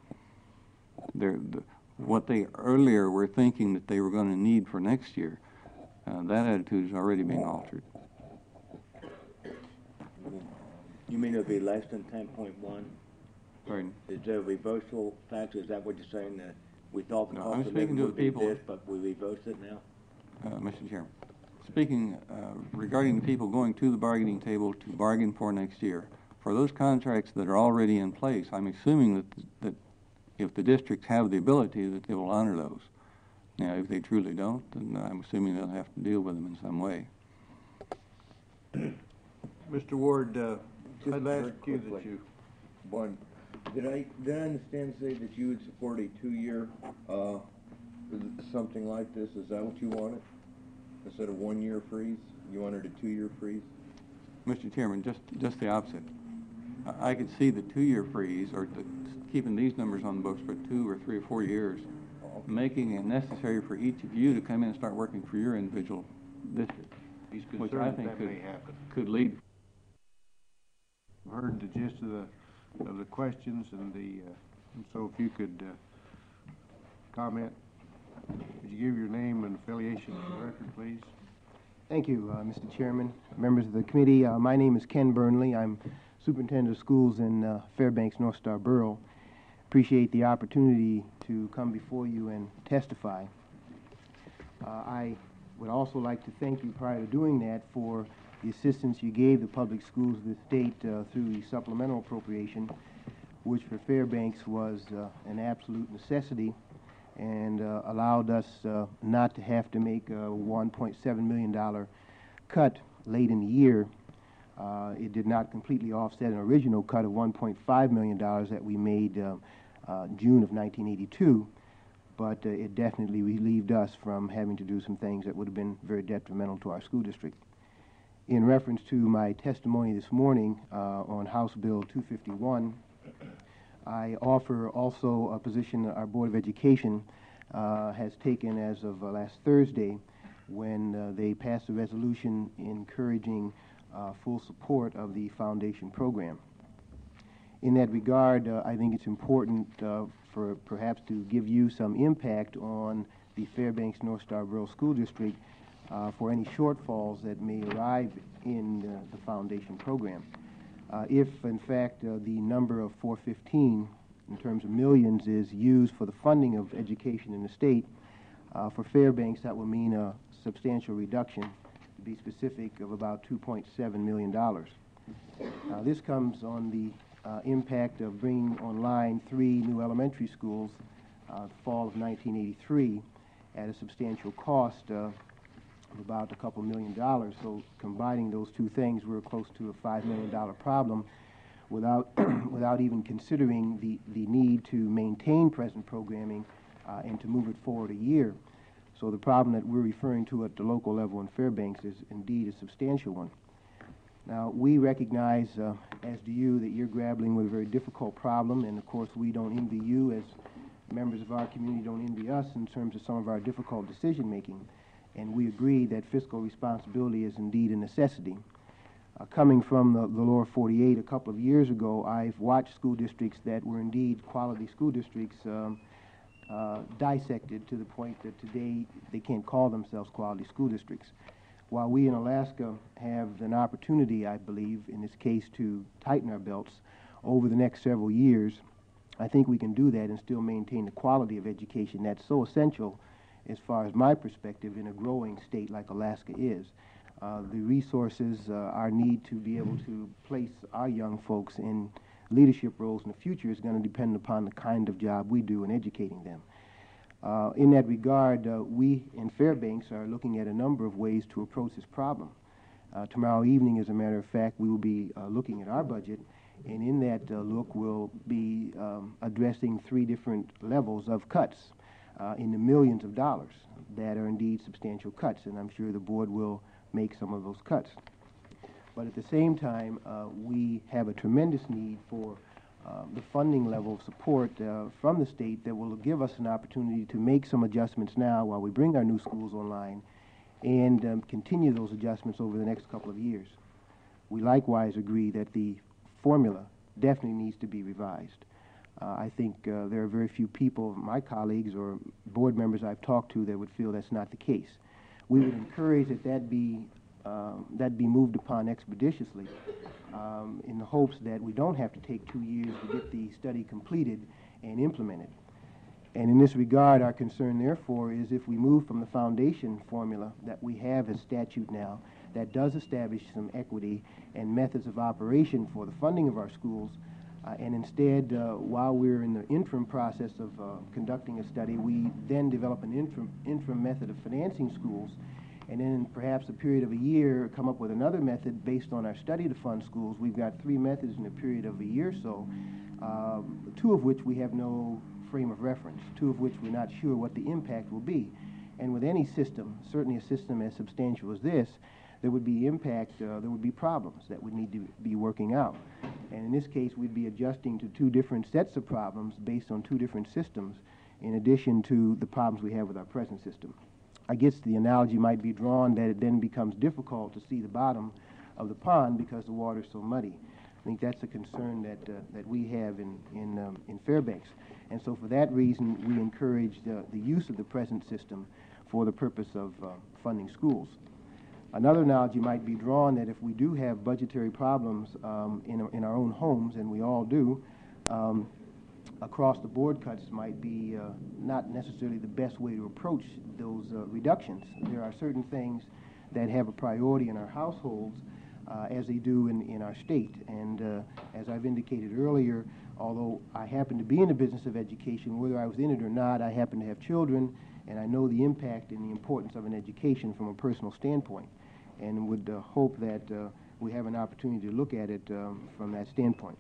What they earlier were thinking that they were going to need for next year, that attitude is already being altered. You mean it'll be less than 10.1? Pardon? Is there a reversal factor? Is that what you're saying, that we thought the No, cost I'm of speaking living to the would be people- this, but we reversed it now? Mr. Chairman, speaking regarding the people going to the bargaining table to bargain for next year, for those contracts that are already in place, I'm assuming that if the districts have the ability, that they will honor those. Now, if they truly don't, then I'm assuming they'll have to deal with them in some way. Mr. Ward, Just I'd very ask you that quickly. you, One, did I understand say that you would support a 2-year, something like this? Is that what you wanted? Instead of 1-year freeze, you wanted a 2-year freeze? Mr. Chairman, just the opposite. I could see the 2-year freeze, or keeping these numbers on the books for 2 or 3 or 4 years, making it necessary for each of you to come in and start working for your individual district. he's Which I concerned think that may happen. could lead. Heard the gist of the questions and and so if you could, comment. Would you give your name and affiliation to the record, please? Thank you, Mr. Chairman, members of the committee. My name is Ken Burnley. I'm Superintendent of Schools in Fairbanks North Star Borough. Appreciate the opportunity to come before you and testify. I would also like to thank you prior to doing that for the assistance you gave the public schools of the state through the supplemental appropriation, which for Fairbanks was an absolute necessity and allowed us not to have to make a $1.7 million cut late in the year. It did not completely offset an original cut of $1.5 million that we made June of 1982, but it definitely relieved us from having to do some things that would have been very detrimental to our school district. In reference to my testimony this morning on House Bill 251, I offer also a position our Board of Education has taken as of last Thursday when they passed a resolution encouraging full support of the foundation program. In that regard, I think it's important for perhaps to give you some impact on the Fairbanks North Star Borough School District for any shortfalls that may arrive in the foundation program. If, in fact, the number of 415 in terms of millions is used for the funding of education in the state, for Fairbanks that will mean a substantial reduction, to be specific, of about $2.7 million. This comes on the impact of bringing online 3 new elementary schools fall of 1983 at a substantial cost of about a couple $1 million. So combining those two things, we're close to a $5 million problem without without even considering the need to maintain present programming and to move it forward a year. So the problem that we're referring to at the local level in Fairbanks is indeed a substantial one. Now, we recognize, as do you, that you're grappling with a very difficult problem, and of course we don't envy you, as members of our community don't envy us in terms of some of our difficult decision making. And we agree that fiscal responsibility is indeed a necessity. Coming from the lower 48 a couple of years ago, I've watched school districts that were indeed quality school districts dissected to the point that today they can't call themselves quality school districts. While we in Alaska have an opportunity, I believe, in this case to tighten our belts over the next several years, I think we can do that and still maintain the quality of education that's so essential as far as my perspective in a growing state like Alaska is. The resources, our need to be able to place our young folks in leadership roles in the future is going to depend upon the kind of job we do in educating them. In that regard, we in Fairbanks are looking at a number of ways to approach this problem. Tomorrow evening, as a matter of fact, we will be looking at our budget, and in that look we'll be addressing 3 different levels of cuts in the millions of dollars that are indeed substantial cuts, and I'm sure the board will make some of those cuts. But at the same time, we have a tremendous need for the funding level of support from the state that will give us an opportunity to make some adjustments now while we bring our new schools online and continue those adjustments over the next couple of years. We likewise agree that the formula definitely needs to be revised. I think there are very few people, my colleagues or board members I've talked to, that would feel that's not the case. We would encourage that be moved upon expeditiously. in the hopes that we don't have to take 2 years to get the study completed and implemented. And in this regard, our concern, therefore, is if we move from the foundation formula that we have as statute now, that does establish some equity and methods of operation for the funding of our schools, and instead, while we're in the interim process of conducting a study, we then develop an interim method of financing schools, and then in perhaps a period of a year come up with another method based on our study to fund schools. We've got 3 methods in a period of a year or so, 2 of which we have no frame of reference, 2 of which we're not sure what the impact will be. And with any system, certainly a system as substantial as this, there would be impact, there would be problems that would need to be working out. And in this case, we'd be adjusting to 2 different sets of problems based on 2 different systems, in addition to the problems we have with our present system. I guess the analogy might be drawn that it then becomes difficult to see the bottom of the pond because the water's so muddy. I think that's a concern that we have in Fairbanks. And so for that reason, we encourage the use of the present system for the purpose of funding schools. Another analogy might be drawn that if we do have budgetary problems in our own homes, and we all do, across-the-board cuts might be not necessarily the best way to approach those reductions. There are certain things that have a priority in our households as they do in our state. And as I've indicated earlier, although I happen to be in the business of education, whether I was in it or not, I happen to have children, and I know the impact and the importance of an education from a personal standpoint, and would hope that we have an opportunity to look at it from that standpoint.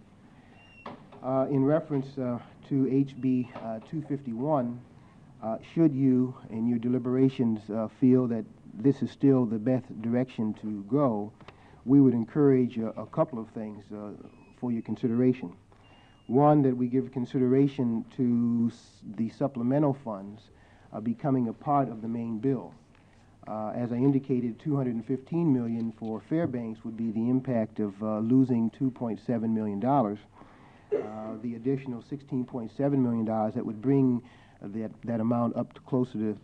In reference to HB 251, should you, in your deliberations, feel that this is still the best direction to go, we would encourage a couple of things for your consideration. One, that we give consideration to the supplemental funds becoming a part of the main bill. As I indicated, $215 million for Fairbanks would be the impact of losing $2.7 million. The additional $16.7 million that would bring that amount up to closer to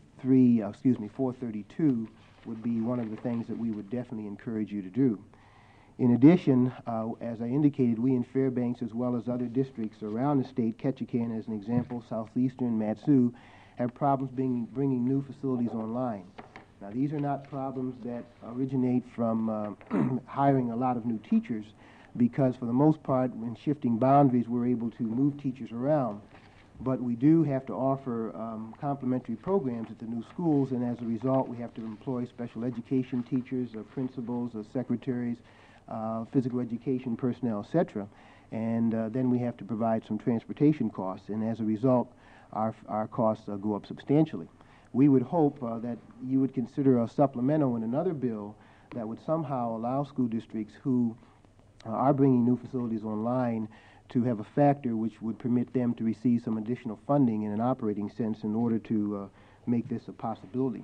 432 would be one of the things that we would definitely encourage you to do. In addition, as I indicated, we in Fairbanks, as well as other districts around the state, Ketchikan as an example, Southeastern, Mat-Su, have problems bringing new facilities online. Now, these are not problems that originate from hiring a lot of new teachers, because for the most part, when shifting boundaries, we're able to move teachers around. But we do have to offer complementary programs at the new schools, and as a result, we have to employ special education teachers, principals, secretaries, physical education personnel, etc. And then we have to provide some transportation costs, and as a result, our costs go up substantially. We would hope that you would consider a supplemental in another bill that would somehow allow school districts who are bringing new facilities online to have a factor which would permit them to receive some additional funding in an operating sense in order to make this a possibility.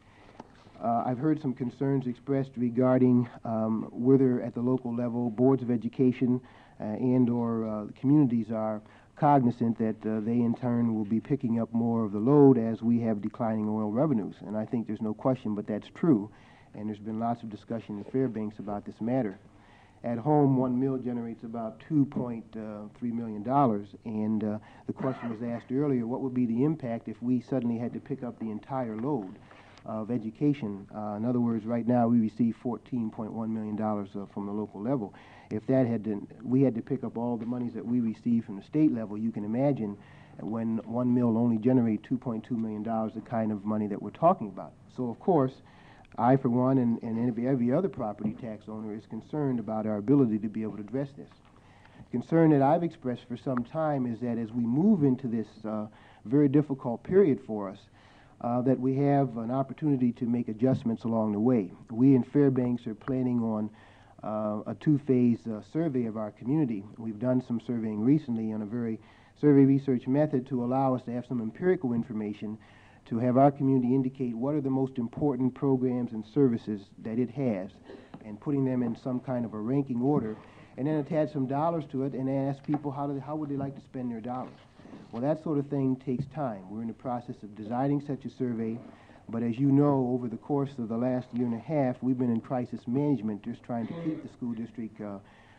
I've heard some concerns expressed regarding whether at the local level boards of education and or communities are cognizant that they in turn will be picking up more of the load as we have declining oil revenues. And I think there's no question but that's true. And there's been lots of discussion in Fairbanks about this matter. At home, 1 mill generates about $2.3 million. And the question was asked earlier, what would be the impact if we suddenly had to pick up the entire load of education? In other words, right now we receive $14.1 million from the local level. If that we had to pick up all the monies that we receive from the state level, you can imagine when 1 mill only generate $2.2 million, the kind of money that we're talking about. So of course, I, for one, and every other property tax owner is concerned about our ability to be able to address this. Concern that I've expressed for some time is that as we move into this very difficult period for us, that we have an opportunity to make adjustments along the way. We in Fairbanks are planning on a 2-phase survey of our community. We've done some surveying recently on a very survey research method to allow us to have some empirical information to have our community indicate what are the most important programs and services that it has, and putting them in some kind of a ranking order, and then attach some dollars to it and ask people how would they like to spend their dollars. Well, that sort of thing takes time. We're in the process of designing such a survey, but as you know, over the course of the last year and a half, we've been in crisis management, just trying to keep the school district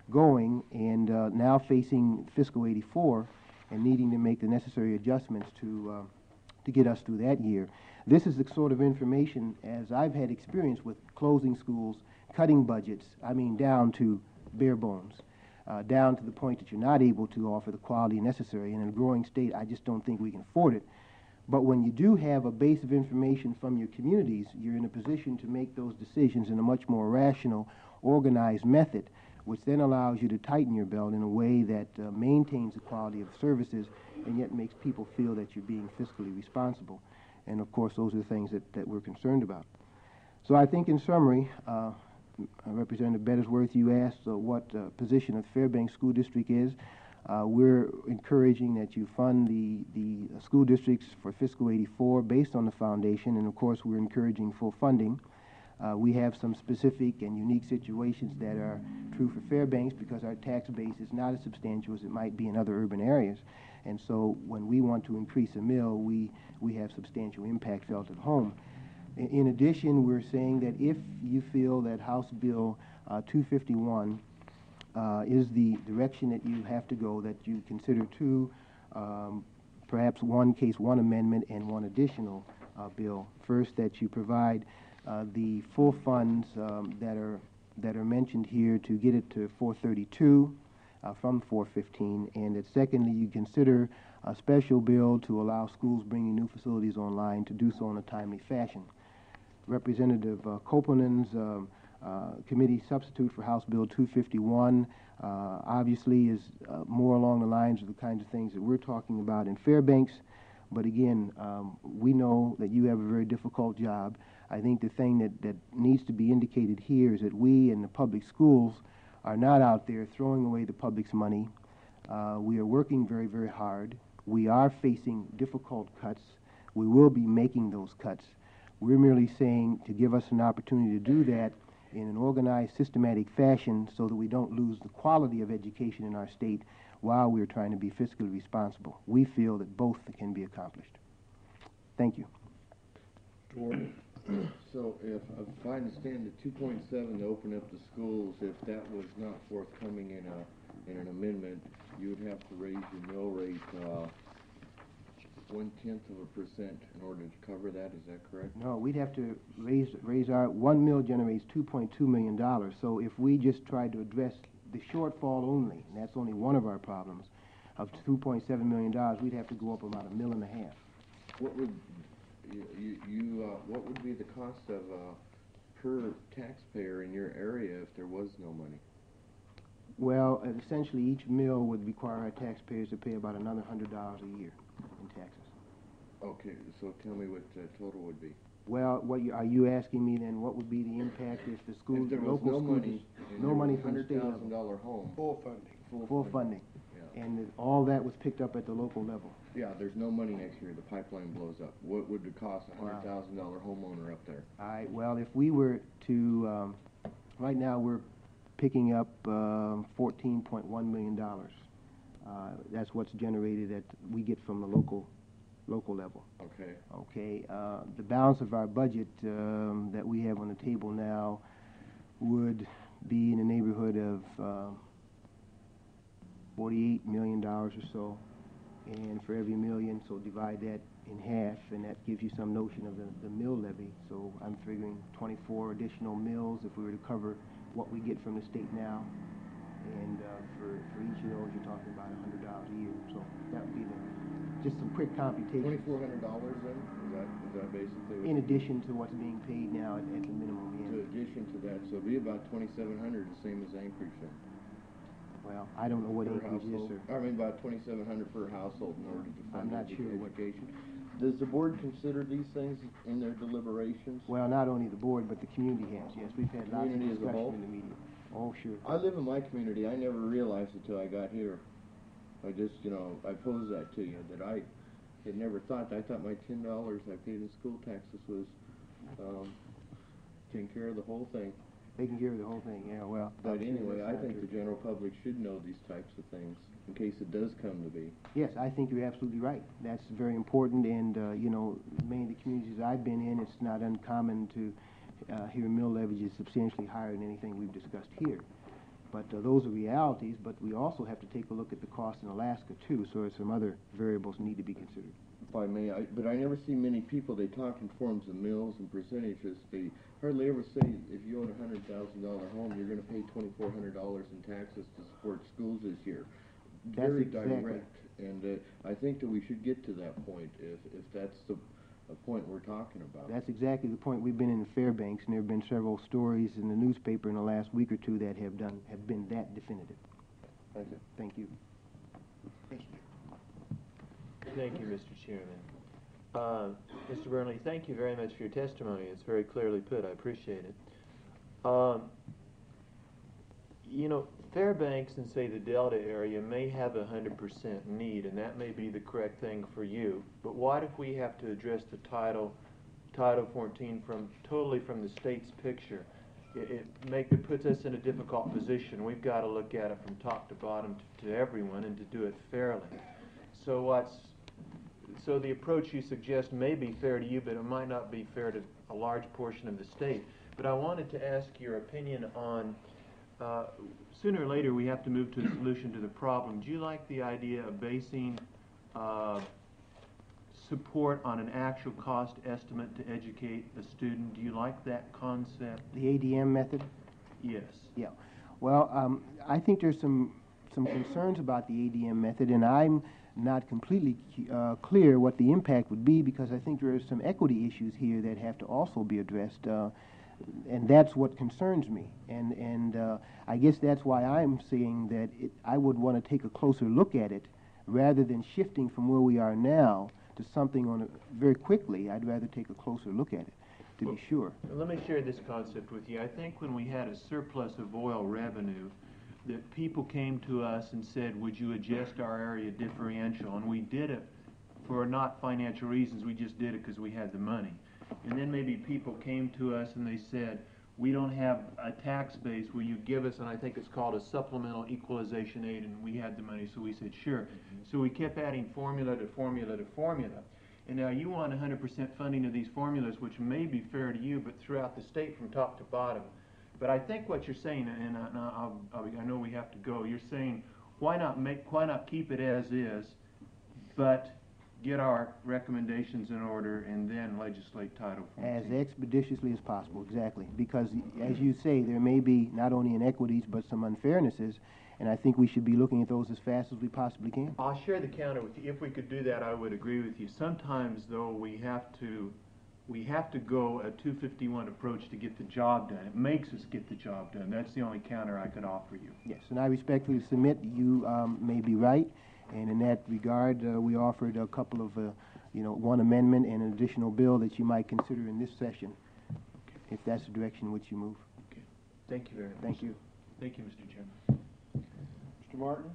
going, and now facing fiscal '84 and needing to make the necessary adjustments to get us through that year. This is the sort of information, as I've had experience with closing schools, cutting budgets, I mean down to bare bones, down to the point that you're not able to offer the quality necessary. And in a growing state, I just don't think we can afford it. But when you do have a base of information from your communities, you're in a position to make those decisions in a much more rational, organized method, which then allows you to tighten your belt in a way that maintains the quality of services and yet makes people feel that you're being fiscally responsible. And of course, those are the things that we're concerned about. So I think in summary, Representative Bettisworth, you asked what position of the Fairbanks School District is. We're encouraging that you fund the school districts for fiscal '84 based on the foundation, and of course we're encouraging full funding. We have some specific and unique situations that are true for Fairbanks because our tax base is not as substantial as it might be in other urban areas. And so when we want to increase a mill, we have substantial impact felt at home. In addition, we're saying that if you feel that House Bill 251 is the direction that you have to go, that you consider two, perhaps one amendment and one additional bill. First, that you provide the full funds that are mentioned here to get it to 432 from 415, and that secondly, you consider a special bill to allow schools bringing new facilities online to do so in a timely fashion. Representative Copeland's committee substitute for House Bill 251 obviously is more along the lines of the kinds of things that we're talking about in Fairbanks. But again, we know that you have a very difficult job. I think the thing that needs to be indicated here is that we in the public schools are not out there throwing away the public's money. We are working very, very hard. We are facing difficult cuts. We will be making those cuts. We're merely saying to give us an opportunity to do that in an organized, systematic fashion so that we don't lose the quality of education in our state while we're trying to be fiscally responsible. We feel that both can be accomplished. Thank you. So if I understand the 2.7 to open up the schools, if that was not forthcoming in an amendment, you would have to raise your mill rate 0.1% in order to cover that. Is that correct? No, we'd have to raise our, one mill generates $2.2 million. So if we just tried to address the shortfall only, and that's only one of our problems, of $2.7 million, we'd have to go up about $1.5 million. What would what would be the cost of per taxpayer in your area if there was no money? Well, essentially each mill would require our taxpayers to pay about another $100 a year in taxes. Okay, so tell me what the total would be. Well, are you asking me then what would be the impact if the schools, if there was local no schools, money, no money from the state level? $100,000 home. Full funding. Full funding. Yeah. And all that was picked up at the local level. Yeah, there's no money next year. The pipeline blows up. What would it cost a $100,000 homeowner up there? All right, well, if we were to, right now we're picking up $14.1 million. That's what's generated that we get from the local level. Okay. Okay, the balance of our budget that we have on the table now would be in the neighborhood of $48 million or so. And for every million, so divide that in half, and that gives you some notion of the mill levy. So I'm figuring 24 additional mills if we were to cover what we get from the state now. And for each of those, you're talking about $100 a year. So that would be just some quick computation. $2,400 then? Is that basically? In addition to what's being paid now at the minimum. In addition to that, so it'd be about $2,700, the same as Anchorage then. Well, I don't know what Anchorage is, sir. I mean, about $2,700 per household in order to fund I'm not sure education. Does the board consider these things in their deliberations? Well, not only the board, but the community has. Yes, we've had lots of Community as a whole? discussion in the media. Oh, sure. I live in my community. I never realized it till I got here. I just, I posed that to you, that I had never thought. I thought my $10 I paid in school taxes was taking care of the whole thing. Taking care of the whole thing, yeah, well. But anyway, I think the general public should know these types of things in case it does come to be. Yes, I think you're absolutely right. That's very important, and, many of the communities I've been in, it's not uncommon to hear mill levy is substantially higher than anything we've discussed here. But those are realities, but we also have to take a look at the cost in Alaska too, so there's some other variables need to be considered. If I may, but I never see many people, they talk in forms of mills and percentages. They hardly ever say if you own a $100,000 home, you're going to pay $2,400 in taxes to support schools this year. Very direct, and I think that we should get to that point if that's the point we're talking about. That's exactly the point. We've been in Fairbanks, and there have been several stories in the newspaper in the last week or two that have been that definitive. Thank you. Thank you. Thank you, Mr. Chairman. Mr. Burnley, thank you very much for your testimony. It's very clearly put. I appreciate it. You know, Fairbanks and, say, the Delta area may have 100% need, and that may be the correct thing for you. But what if we have to address the Title 14 totally from the state's picture? It puts us in a difficult position. We've got to look at it from top to bottom to everyone and to do it fairly. So the approach you suggest may be fair to you, but it might not be fair to a large portion of the state. But I wanted to ask your opinion on, sooner or later we have to move to a solution to the problem. Do you like the idea of basing support on an actual cost estimate to educate a student? Do you like that concept? The ADM method? Yes. Yeah. Well, I think there's some concerns about the ADM method, and I'm not completely clear what the impact would be, because I think there are some equity issues here that have to also be addressed, and that's what concerns me. And I guess that's why I'm saying that I would want to take a closer look at it rather than shifting from where we are now to something very quickly. I'd rather take a closer look at it to be sure. Let me share this concept with you. I think when we had a surplus of oil revenue, that people came to us and said, would you adjust our area differential? And we did it for not financial reasons, we just did it because we had the money. And then maybe people came to us and they said, we don't have a tax base, will you give us, and I think it's called a supplemental equalization aid, and we had the money, so we said sure. So we kept adding formula to formula to formula. And now you want 100% funding of these formulas, which may be fair to you, but throughout the state from top to bottom. But I think what you're saying, and I know we have to go, you're saying why not keep it as is, but get our recommendations in order and then legislate Title 14. As expeditiously as possible, exactly. Because, as you say, there may be not only inequities but some unfairnesses, and I think we should be looking at those as fast as we possibly can. I'll share the counter with you. If we could do that, I would agree with you. Sometimes, though, we have to go a 251 approach to get the job done. It makes us get the job done. That's the only counter I could offer you. Yes, and I respectfully submit you may be right, and in that regard, we offered a couple of, one amendment and an additional bill that you might consider in this session, if that's the direction in which you move. Okay. Thank you very much. Thank you. Thank you, Mr. Chairman. Mr. Martin?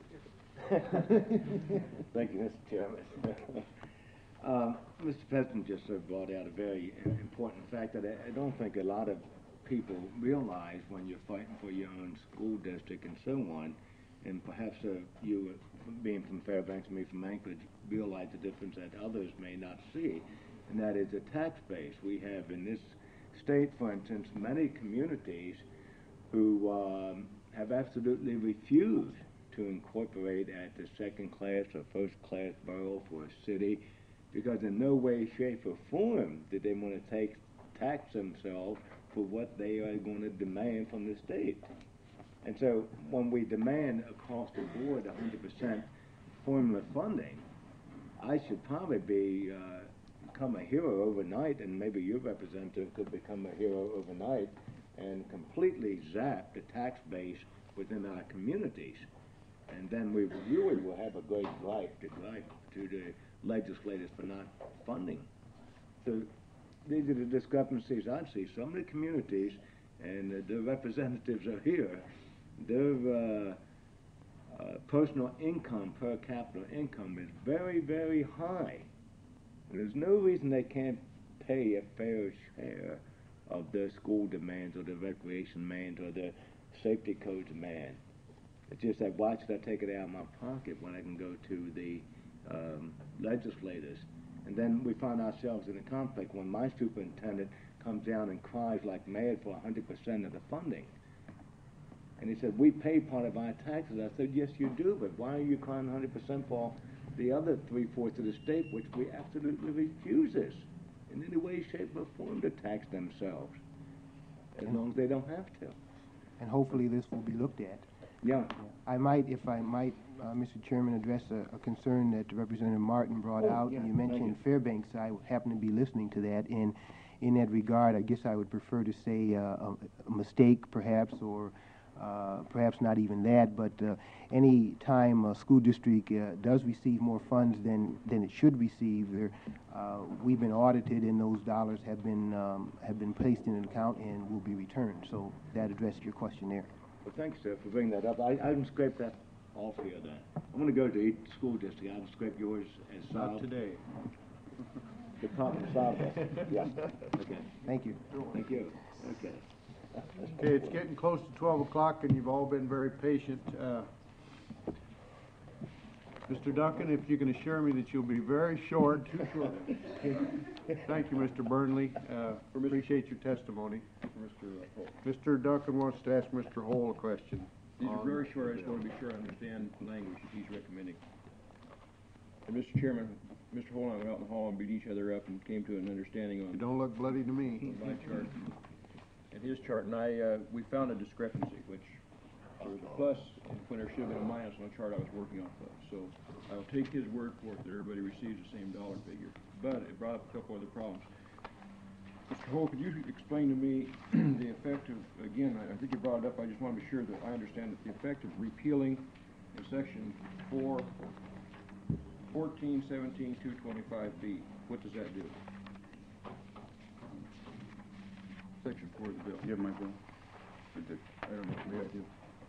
Thank you, Mr. Chairman. Mr. President just brought out a very important fact that I don't think a lot of people realize when you're fighting for your own school district and so on, and perhaps you, being from Fairbanks, me from Anchorage, realize the difference that others may not see, and that is the tax base. We have in this state, for instance, many communities who have absolutely refused to incorporate at the second-class or first-class borough for a city, because in no way, shape, or form did they want to tax themselves for what they are going to demand from the state. And so when we demand across the board 100% formula funding, I should probably become a hero overnight, and maybe your representative could become a hero overnight and completely zap the tax base within our communities. And then we really will have a great gripe to the legislators for not funding. So these are the discrepancies I see. Some of the communities, and the representatives are here, their personal income, per capita income, is very, very high. And there's no reason they can't pay a fair share of their school demands or their recreation demands or their safety code demand. It's just that why should I take it out of my pocket when I can go to the legislators? And then we find ourselves in a conflict when my superintendent comes down and cries like mad for 100% of the funding. And he said, we pay part of our taxes. I said, yes, you do, but why are you crying 100% for the other 3/4 of the state, which we absolutely refuses in any way, shape, or form to tax themselves, as long as they don't have to. And hopefully this will be looked at. Yeah. I might, if I might, Mr. Chairman, address a concern that Representative Martin brought out. yeah, You thank mentioned you. Fairbanks. I happen to be listening to that, and in that regard, I guess I would prefer to say a mistake, perhaps, or perhaps not even that, but any time a school district does receive more funds than it should receive, we've been audited, and those dollars have been placed in an account and will be returned. So that addressed your question there. Well, thanks, sir, for bringing that up. I haven't scraped that off here then. I'm gonna go to each school district. I haven't scraped yours as solved. Not today. The problem solved. Yeah. Okay. Thank you. Thank you. Okay. Okay, it's getting close to 12 o'clock, and you've all been very patient. Mr. Duncan, if you can assure me that you'll be very short. Too short. Thank you, Mr. Burnley. Appreciate your testimony. Mr. Duncan wants to ask Mr. Hole a question. These are very short, I just want to be sure I understand the language that he's recommending. And Mr. Chairman, Mr. Hole and I went out in the hall and beat each other up and came to an understanding on You don't look bloody to me. my chart and his chart, and we found a discrepancy, which there was a plus when there should have been a minus on the chart I was working off of. So I'll take his word for it that everybody receives the same dollar figure. But it brought up a couple other problems. Mr. Hole, could you explain to me the effect of, again, I think you brought it up, I just want to be sure that I understand that the effect of repealing in section 1417-225B, what does that do? Section 4 of the bill. You have my bill? I did. I don't know, maybe I do.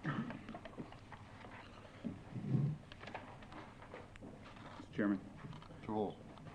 Mr. Chairman, Mr. Hole.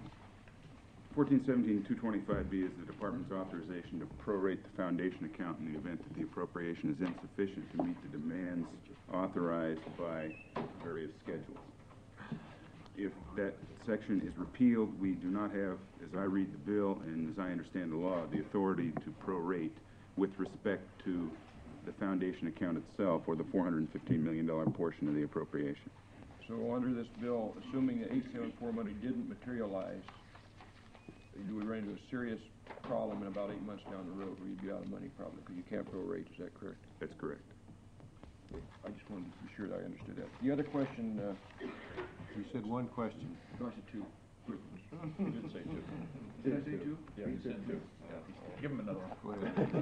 1417-225B is the department's authorization to prorate the foundation account in the event that the appropriation is insufficient to meet the demands authorized by various schedules. If that section is repealed, we do not have, as I read the bill and as I understand the law, the authority to prorate with respect to the foundation account itself or the $415 million portion of the appropriation. So under this bill, assuming the 874 money didn't materialize, do we run into a serious problem in about 8 months down the road where you'd be out of money probably because you can't prorate, is that correct? That's correct. I just wanted to be sure that I understood that. The other question, You said one question. I said two. Quick ones. You did say two. Did I say two? Yeah, you said two. Give him another one.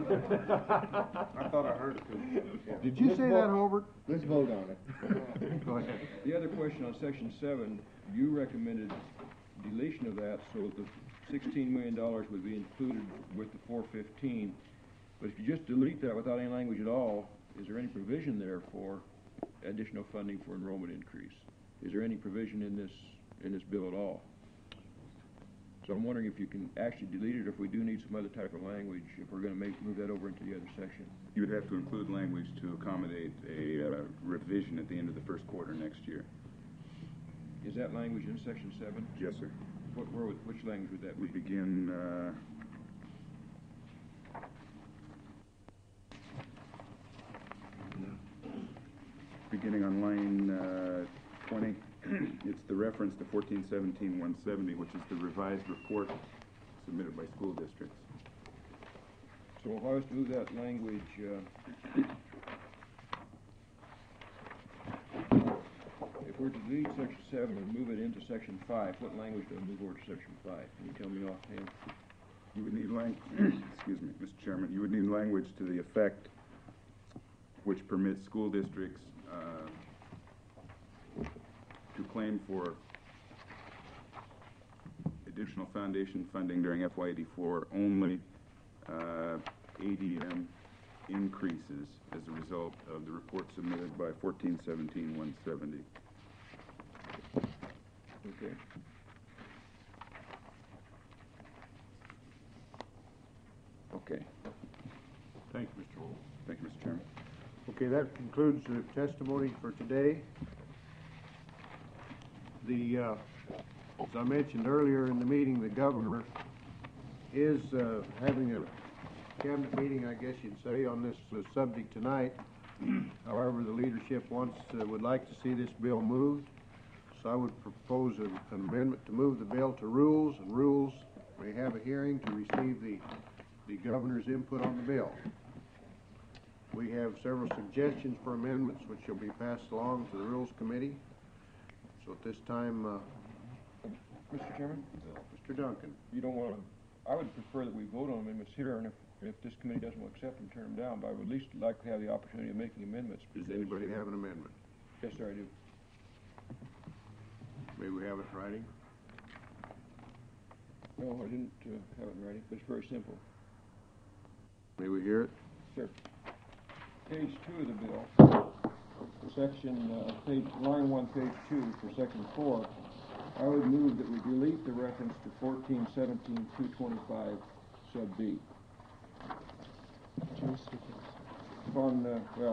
I thought I heard two. Did you say that, Hobart? Let's vote on it. Go ahead. The other question on section 7, you recommended deletion of that so that the $16 million would be included with the 415. But if you just delete that without any language at all, is there any provision there for additional funding for enrollment increase? Is there any provision in this bill at all? So I'm wondering if you can actually delete it, or if we do need some other type of language, if we're going to move that over into the other section. You would have to include language to accommodate a revision at the end of the first quarter next year. Is that language in section 7? Yes, sir. Which language would that We be? begin, beginning on line 20. It's the reference to 1417-170, which is the revised report submitted by school districts. So if I was to move that language, if we're to delete section 7 and move it into section 5, what language do I move over to section 5? Can you tell me offhand? You would need excuse me, Mr. Chairman, you would need language to the effect which permits school districts to claim for additional foundation funding during FY84 only ADM increases as a result of the report submitted by 1417-170. Okay. Okay. Thank you, Mr. Hole. Thank you, Mr. Chairman. Okay, that concludes the testimony for today. As I mentioned earlier in the meeting, the governor is having a cabinet meeting, I guess you'd say, on this subject tonight. However, the leadership would like to see this bill moved, so I would propose an amendment to move the bill to rules, and rules may have a hearing to receive the governor's input on the bill. We have several suggestions for amendments which shall be passed along to the Rules Committee. So at this time, Mr. Chairman? Mr. Duncan. You don't want to, I would prefer that we vote on amendments here, and if this committee doesn't accept them, turn them down, but I would at least like to have the opportunity of making amendments. Does anybody have an amendment? Yes, sir, I do. May we have it in writing? No, I didn't have it in writing, but it's very simple. May we hear it? Sure. Page 2 of the bill, line 1, page 2, for section 4, I would move that we delete the reference to 1417-225 sub B. On,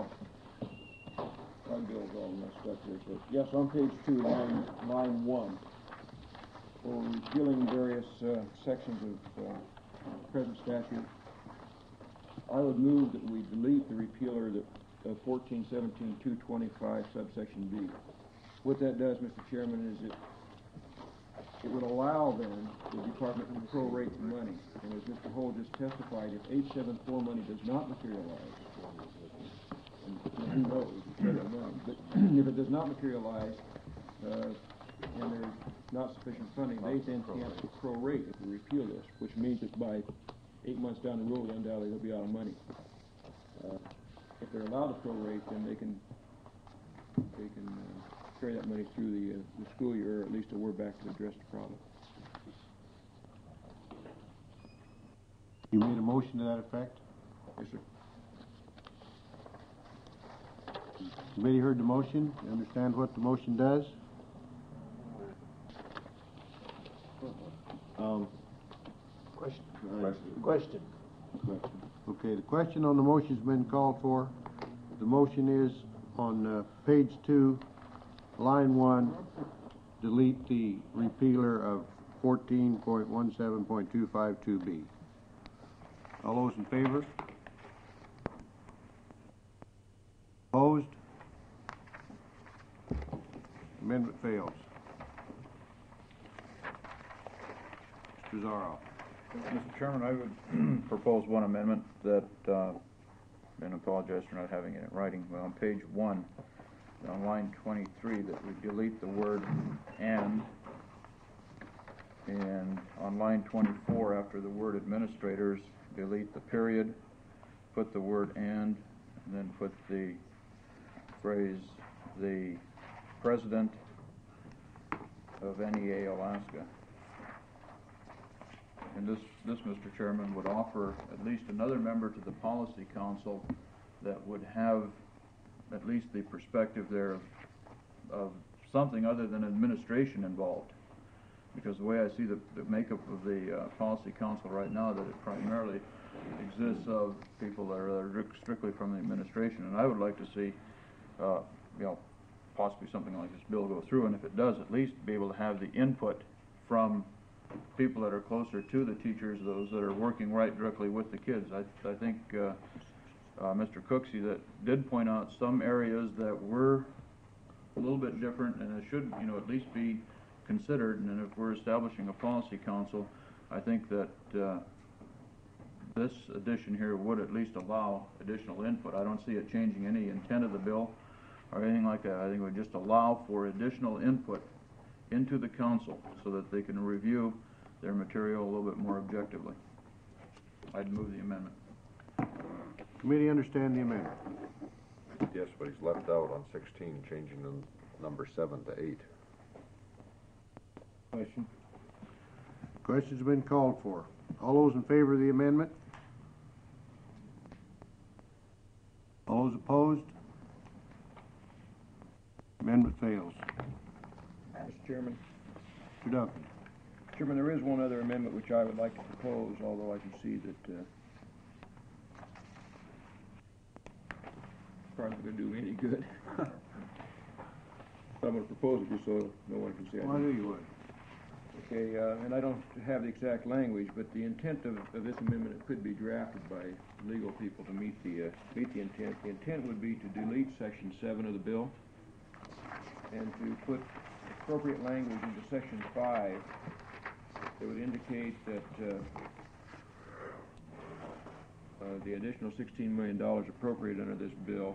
my bill's all messed up here, so, yes, on page 2, line 1, for repealing various sections of present statute, I would move that we delete the repealer that 1417-225 subsection B. What that does, Mr. Chairman, is it would allow then the department to prorate the money. And as Mr. Hull just testified, if 874 money does not materialize, and who knows, but if it does not materialize, and there's not sufficient funding, they then can't prorate if we repeal this, which means that by 8 months down the road, undoubtedly they'll be out of money. If they're allowed to prorate, then they can carry that money through the school year, or at least we're back to address the problem. You made a motion to that effect? Yes, sir. Committee heard the motion. You understand what the motion does? Question. Okay, the question on the motion's been called for. The motion is on page 2, line 1, delete the repealer of 14.17.252B. All those in favor? Opposed? Amendment fails. Mr. Zorro. Mr. Chairman, I would propose one amendment that, and apologize for not having it in writing, but on page 1, on line 23, that we delete the word and on line 24, after the word administrators, delete the period, put the word and then put the phrase, the president of NEA Alaska. And this, Mr. Chairman, would offer at least another member to the Policy Council that would have at least the perspective there of something other than administration involved. Because the way I see the makeup of the Policy Council right now, that it primarily exists of people that are strictly from the administration. And I would like to see, possibly something like this bill go through, and if it does, at least be able to have the input from people that are closer to the teachers, those that are working right directly with the kids. I think Mr. Cooksey that did point out some areas that were a little bit different, and it should, at least be considered. And if we're establishing a policy council, I think that this addition here would at least allow additional input. I don't see it changing any intent of the bill or anything like that. I think it would just allow for additional input into the council so that they can review their material a little bit more objectively. I'd move the amendment. Committee understand the amendment? Yes, but he's left out on 16, changing the number 7 to 8. Question. Question's been called for. All those in favor of the amendment? All those opposed? Amendment fails. Mr. Chairman. Mr. Duncan. Chairman, there is one other amendment which I would like to propose, although I can see that probably not going to do me any good. But I'm going to propose it just so no one can say I Well, I knew you would. Okay, and I don't have the exact language, but the intent of this amendment, it could be drafted by legal people to meet the intent. The intent would be to delete section 7 of the bill and to put appropriate language into section 5 that would indicate that the additional $16 million appropriated under this bill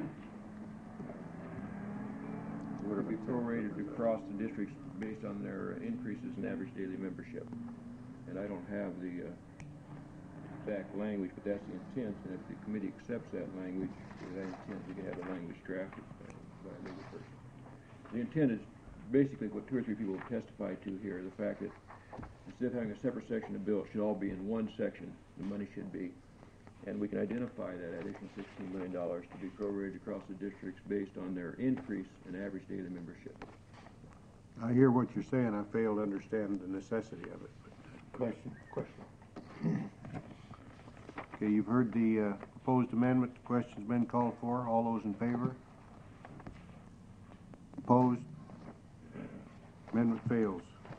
would be prorated across the districts based on their increases in average daily membership. And I don't have the exact language, but that's the intent, and if the committee accepts that language, that intent, we can have the language drafted by a legal person. The intent is basically what 2 or 3 people have testified to here, the fact that instead of having a separate section of the bill, it should all be in one section, the money should be. And we can identify that additional $16 million to be prorated across the districts based on their increase in average daily membership. I hear what you're saying, I fail to understand the necessity of it. Question. Okay, you've heard the proposed amendment, the question's been called for, all those in favor? Opposed? Amendment fails.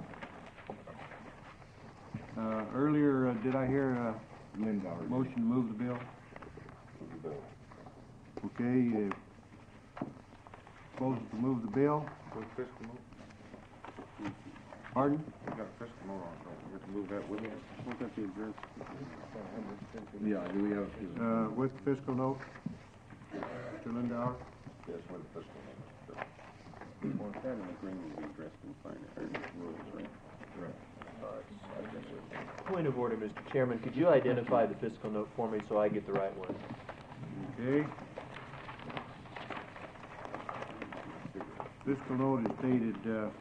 Earlier, did I hear a motion to move the bill? Okay, proposal to move the bill? Pardon? You got a fiscal note on it, don't you have to move that with it? Won't that be addressed? Yeah, do we have? With the fiscal note? Mr. Lindauer? Yes, with the fiscal note. Well, that and agreement will be addressed in finance, rules, right? Right. Point of order, Mr. Chairman. Could you identify the fiscal note for me so I get the right one? Okay. Fiscal note is dated,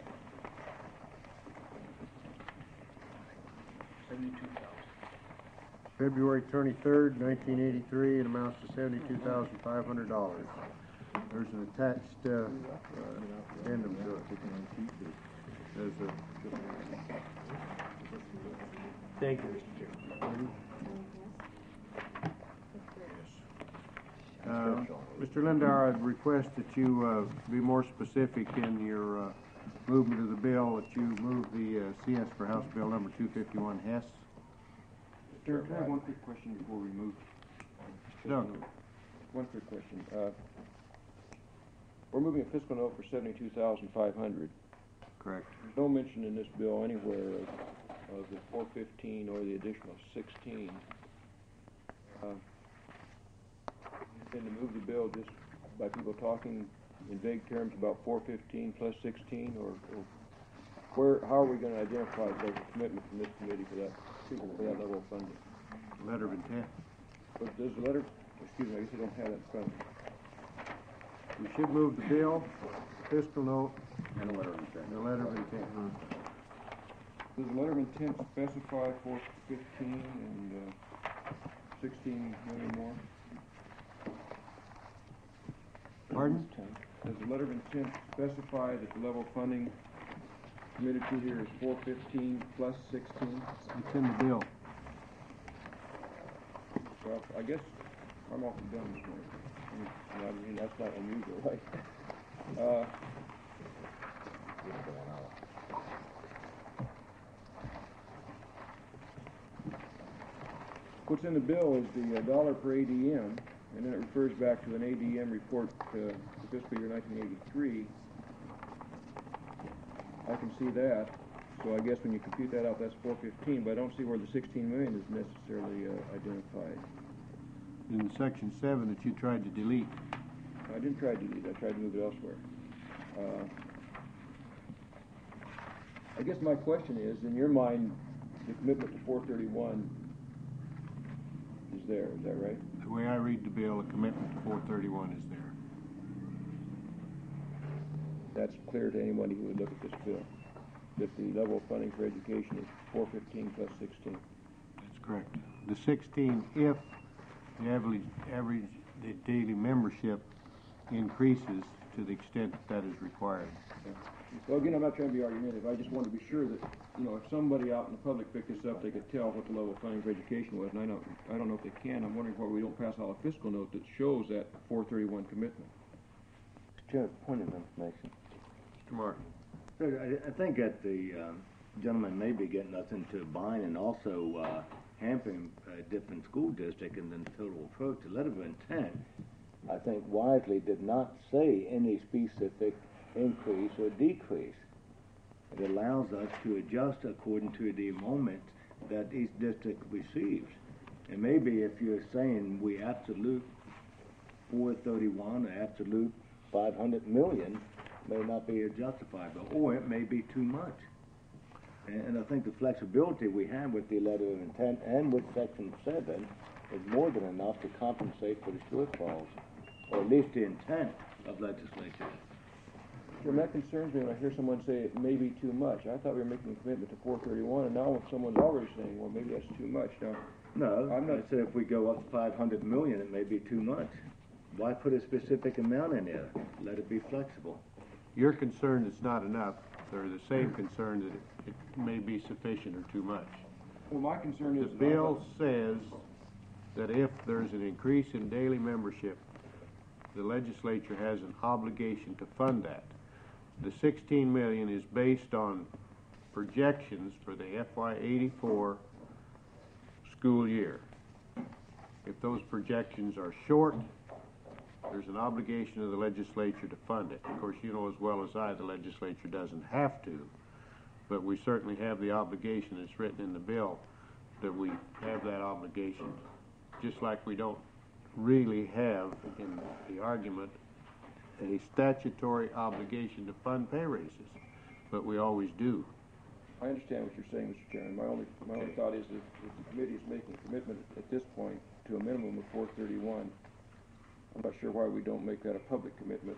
February 23rd, 1983, and amounts to $72,500. There's an attached addendum to it. There's Thank you, Mr. Chairman. Mr. Lindauer, I'd request that you be more specific in your movement of the bill, that you move the CS for House Bill number 251 Hess. Sir, can I have one quick question before we move? No. One quick question. We're moving a fiscal note for $72,500. Correct. There's no mention in this bill anywhere of the 415 or the additional 16. And to move the bill just by people talking in vague terms about 415 plus 16, or how are we going to identify the commitment from this committee for that level of funding? Letter of intent. But does the letter, excuse me, I guess I don't have that in front of me. You should move the bill, fiscal note, And a letter of intent. and a letter of intent. Does the letter of intent specify 415 and 16 million more? Pardon? Does the letter of intent specify that the level of funding committed to here is 415 plus 16? It's in the bill. Well, I guess I'm awfully dumb this morning. I mean, that's not unusual, right? What's in the bill is the dollar per ADM, and then it refers back to an ADM report for fiscal year 1983. I can see that, so I guess when you compute that out, that's 415, but I don't see where the 16 million is necessarily identified. In section 7 that you tried to delete. I didn't try to delete it, I tried to move it elsewhere. I guess my question is, in your mind, the commitment to 431 is there, is that right? The way I read the bill, the commitment to 431 is there. That's clear to anybody who would look at this bill, that the level of funding for education is 415 plus 16. That's correct. The 16, if the average daily membership increases to the extent that is required. Well, again, I'm not trying to be argumentative. I just want to be sure that, you know, if somebody out in the public picked this up, they could tell what the level of funding for education was. And I don't know if they can. I'm wondering why we don't pass out a fiscal note that shows that 431 commitment. Mr. Chair, point of information. Mr. Martin. I think at the gentleman may be getting us into a bind and also hampering a different school district and then total approach. The letter of intent, I think wisely did not say any specific increase or decrease. It allows us to adjust according to the moment that each district receives. And maybe if you're saying we absolute 431 or absolute 500 million may not be justifiable, or it may be too much. And I think the flexibility we have with the letter of intent and with section 7 is more than enough to compensate for the shortfalls, or at least the intent of legislature. Chairman, that concerns me when I hear someone say it may be too much. I thought we were making a commitment to 431, and now someone's already saying, well, maybe that's too much. Now, No, I said if we go up 500 million, it may be too much. Why put a specific amount in there? Let it be flexible. Your concern is not enough, or the same concern that it may be sufficient or too much. well, my concern The is. bill says that if there's an increase in daily membership, the legislature has an obligation to fund that. The 16 million is based on projections for the FY84 school year. If those projections are short, there's an obligation of the legislature to fund it. Of course, you know as well as I, the legislature doesn't have to, but we certainly have the obligation, it's written in the bill, that we have that obligation. Just like we don't really have, in the argument, a statutory obligation to fund pay raises, but we always do. I understand what you're saying, Mr. Chairman. My only thought is if the committee is making a commitment at this point to a minimum of 431, I'm not sure why we don't make that a public commitment.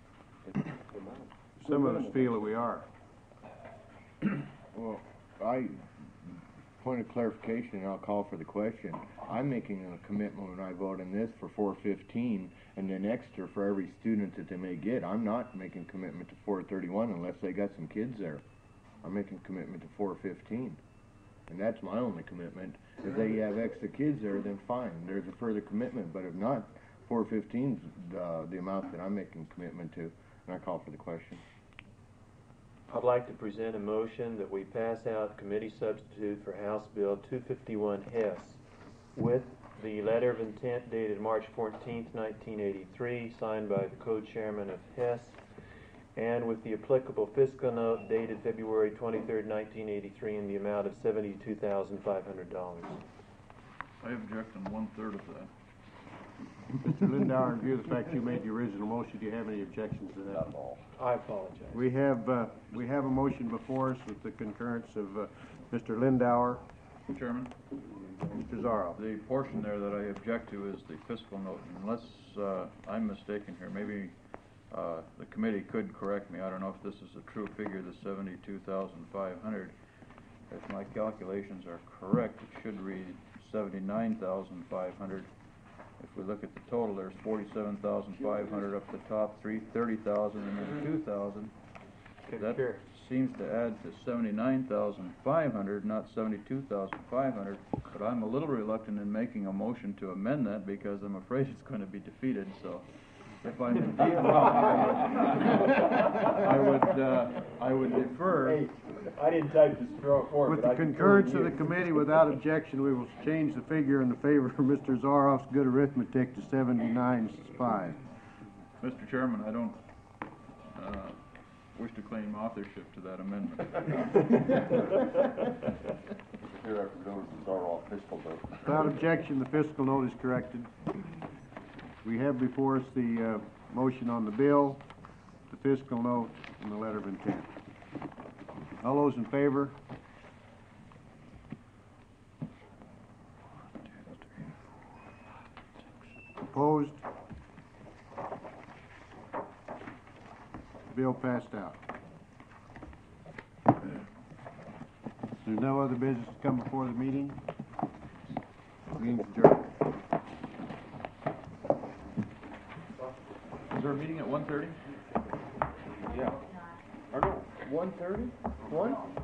Some of us feel that we are. Well, point of clarification, and I'll call for the question. I'm making a commitment when I vote on this for 415, and then extra for every student that they may get. I'm not making commitment to 431 unless they got some kids there. I'm making commitment to 415, and that's my only commitment. If they have extra kids there, then fine, there's a further commitment, but if not, 415 is the amount that I'm making commitment to, and I call for the question. I'd like to present a motion that we pass out committee substitute for House Bill 251 Hess with the letter of intent dated March 14th, 1983, signed by the co-chairman of Hess, and with the applicable fiscal note dated February 23rd, 1983, in the amount of $72,500. I object on 1/3 of that. Mr. Lindauer, in view of the fact you made the original motion, do you have any objections to that? I apologize. We have a motion before us with the concurrence of Mr. Lindauer. Chairman? Mr. Zaroff. The portion there that I object to is the fiscal note. Unless I'm mistaken here, maybe the committee could correct me. I don't know if this is a true figure, the 72,500. If my calculations are correct, it should read 79,500. If we look at the total, there's 47,500 up the top, 30,000 and then 2,000. That seems to add to 79,500, not 72,500. But I'm a little reluctant in making a motion to amend that because I'm afraid it's going to be defeated. So, if I'm indeed wrong, I would defer. Hey, I didn't type this forward. With the concurrence of the committee, without objection, we will change the figure in the favor of Mr. Zaroff's good arithmetic to 79.5. Mr. Chairman, I don't wish to claim authorship to that amendment. Without objection, the fiscal note is corrected. We have before us the motion on the bill, the fiscal note, and the letter of intent. All those in favor? Opposed? Bill passed out. There's no other business to come before the meeting. Meeting's adjourned. Is there a meeting at 1:30? Yeah. Or no, 1:30? 1?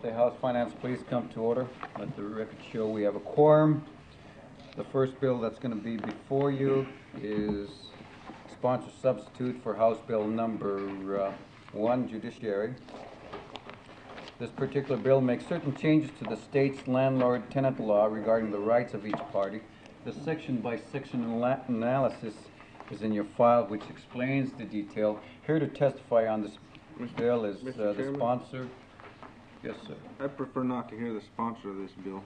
the House Finance please come to order? Let the record show we have a quorum. The first bill that's going to be before you is sponsor substitute for House Bill number 1, Judiciary. This particular bill makes certain changes to the state's landlord-tenant law regarding the rights of each party. The section-by-section analysis is in your file, which explains the detail. Here to testify on this bill is Mr. the Chairman? sponsor. Yes, sir. I prefer not to hear the sponsor of this bill.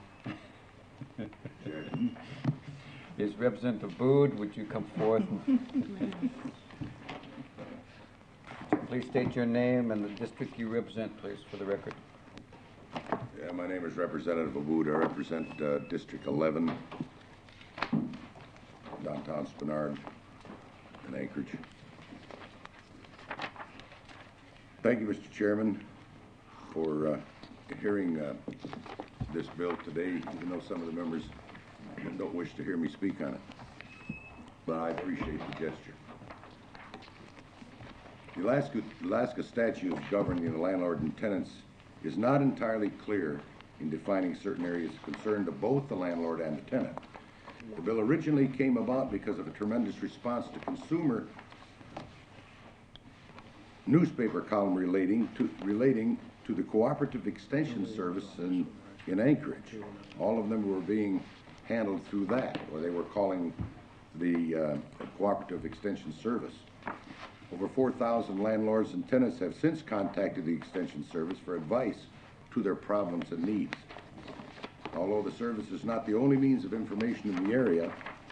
Is Representative Bood, would you come forth? Please state your name and the district you represent, please, for the record. Yeah, my name is Representative Aboud. I represent District 11, downtown Spenard and Anchorage. Thank you, Mr. Chairman, for hearing this bill today, even though some of the members don't wish to hear me speak on it. But I appreciate the gesture. The Alaska statute governing the landlord and tenants is not entirely clear in defining certain areas of concern to both the landlord and the tenant. The bill originally came about because of a tremendous response to consumer newspaper column relating to the cooperative extension service in Anchorage. All of them were being handled through that, or they were calling the cooperative extension service. Over 4,000 landlords and tenants have since contacted the extension service for advice to their problems and needs. Although the service is not the only means of information in the area,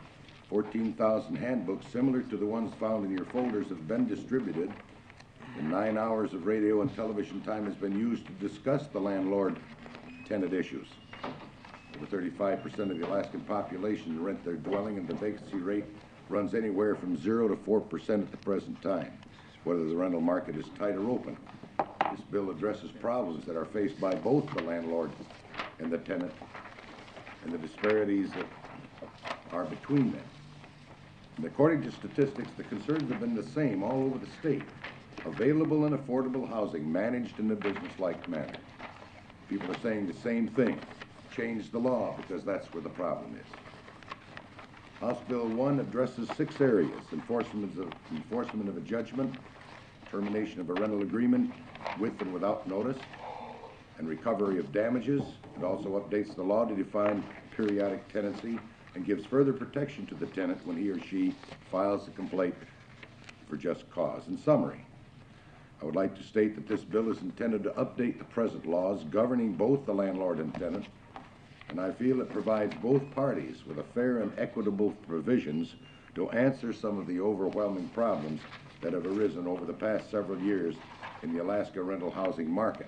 14,000 handbooks similar to the ones found in your folders have been distributed, and 9 hours of radio and television time has been used to discuss the landlord-tenant issues. Over 35% of the Alaskan population rent their dwelling, and the vacancy rate runs anywhere from 0 to 4% at the present time, whether the rental market is tight or open. This bill addresses problems that are faced by both the landlord and the tenant, and the disparities that are between them. And according to statistics, the concerns have been the same all over the state. Available and affordable housing managed in a business-like manner. People are saying the same thing. Change the law, because that's where the problem is. House Bill 1 addresses 6 areas: enforcement of a judgment, termination of a rental agreement with and without notice, and recovery of damages. It also updates the law to define periodic tenancy and gives further protection to the tenant when he or she files a complaint for just cause. In summary, I would like to state that this bill is intended to update the present laws governing both the landlord and tenant, and I feel it provides both parties with a fair and equitable provisions to answer some of the overwhelming problems that have arisen over the past several years in the Alaska rental housing market.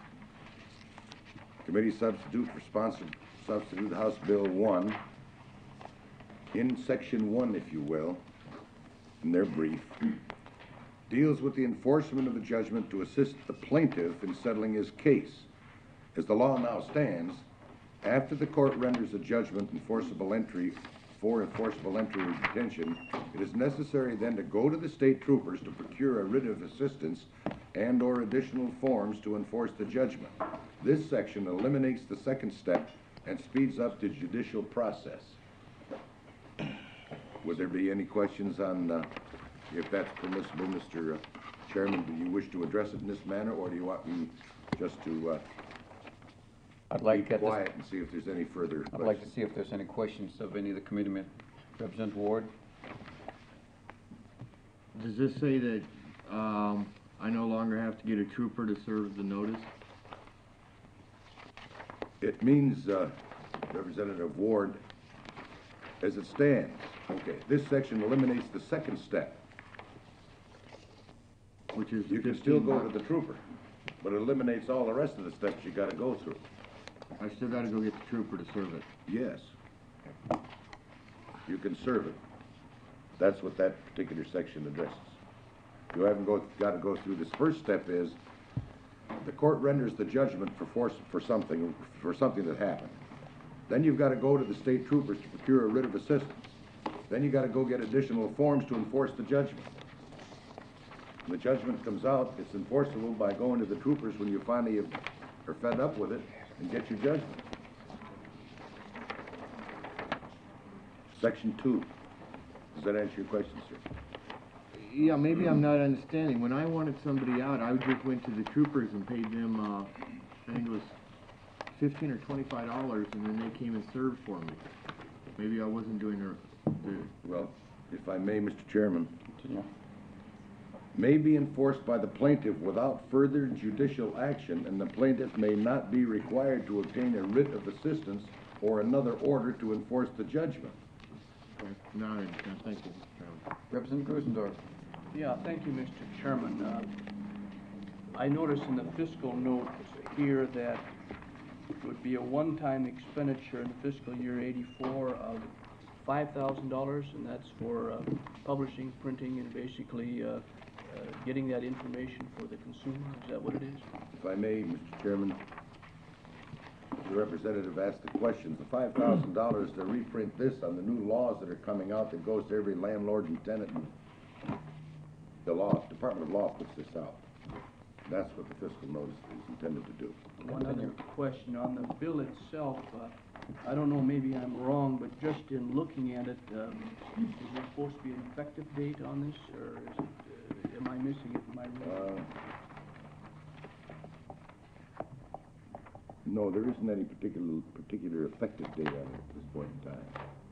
Committee substitute House Bill 1, in Section 1, if you will, in their brief, deals with the enforcement of a judgment to assist the plaintiff in settling his case. As the law now stands, after the court renders a judgment for enforceable entry or detention, it is necessary then to go to the state troopers to procure a writ of assistance and or additional forms to enforce the judgment. This section eliminates the second step and speeds up the judicial process. Would there be any questions on if that's permissible, Mr. Chairman? Do you wish to address it in this manner, or do you want me just to I'd like be quiet and see if there's any further questions? I'd like to see if there's any questions of any of the committee members. Representative Ward? Does this say that I no longer have to get a trooper to serve the notice? It means, Representative Ward, as it stands, okay, this section eliminates the second step. Which is you can still go to the trooper, but it eliminates all the rest of the steps you got to go through. I still got to go get the trooper to serve it. Yes. You can serve it. That's what that particular section addresses. You haven't got to go through this. First step is the court renders the judgment for something that happened. Then you've got to go to the state troopers to procure a writ of assistance. Then you got to go get additional forms to enforce the judgment. When the judgment comes out, it's enforceable by going to the troopers when you finally have or fed up with it and get your judgment. Section 2. Does that answer your question, sir? Yeah, maybe I'm not understanding. When I wanted somebody out, I just went to the troopers and paid them, I think it was $15 or $25, and then they came and served for me. Maybe I wasn't doing Well, if I may, Mr. Chairman. May be enforced by the plaintiff without further judicial action, and the plaintiff may not be required to obtain a writ of assistance or another order to enforce the judgment. No, I understand. Thank you, Mr. Chairman. Representative Grusendorf. Yeah, thank you, Mr. Chairman. I notice in the fiscal note here that it would be a one-time expenditure in the fiscal year '84 of $5,000, and that's for publishing, printing, and basically getting that information for the consumer. Is that what it is? If I may, Mr. Chairman, the representative asked the question. The $5,000 to reprint this on the new laws that are coming out that goes to every landlord and tenant. And the Department of Law puts this out. That's what the fiscal notice is intended to do. One other question on the bill itself. I don't know, maybe I'm wrong, but just in looking at it, is there supposed to be an effective date on this, or is it, am I missing it? Am I wrong? No, there isn't any particular effective date on it at this point in time.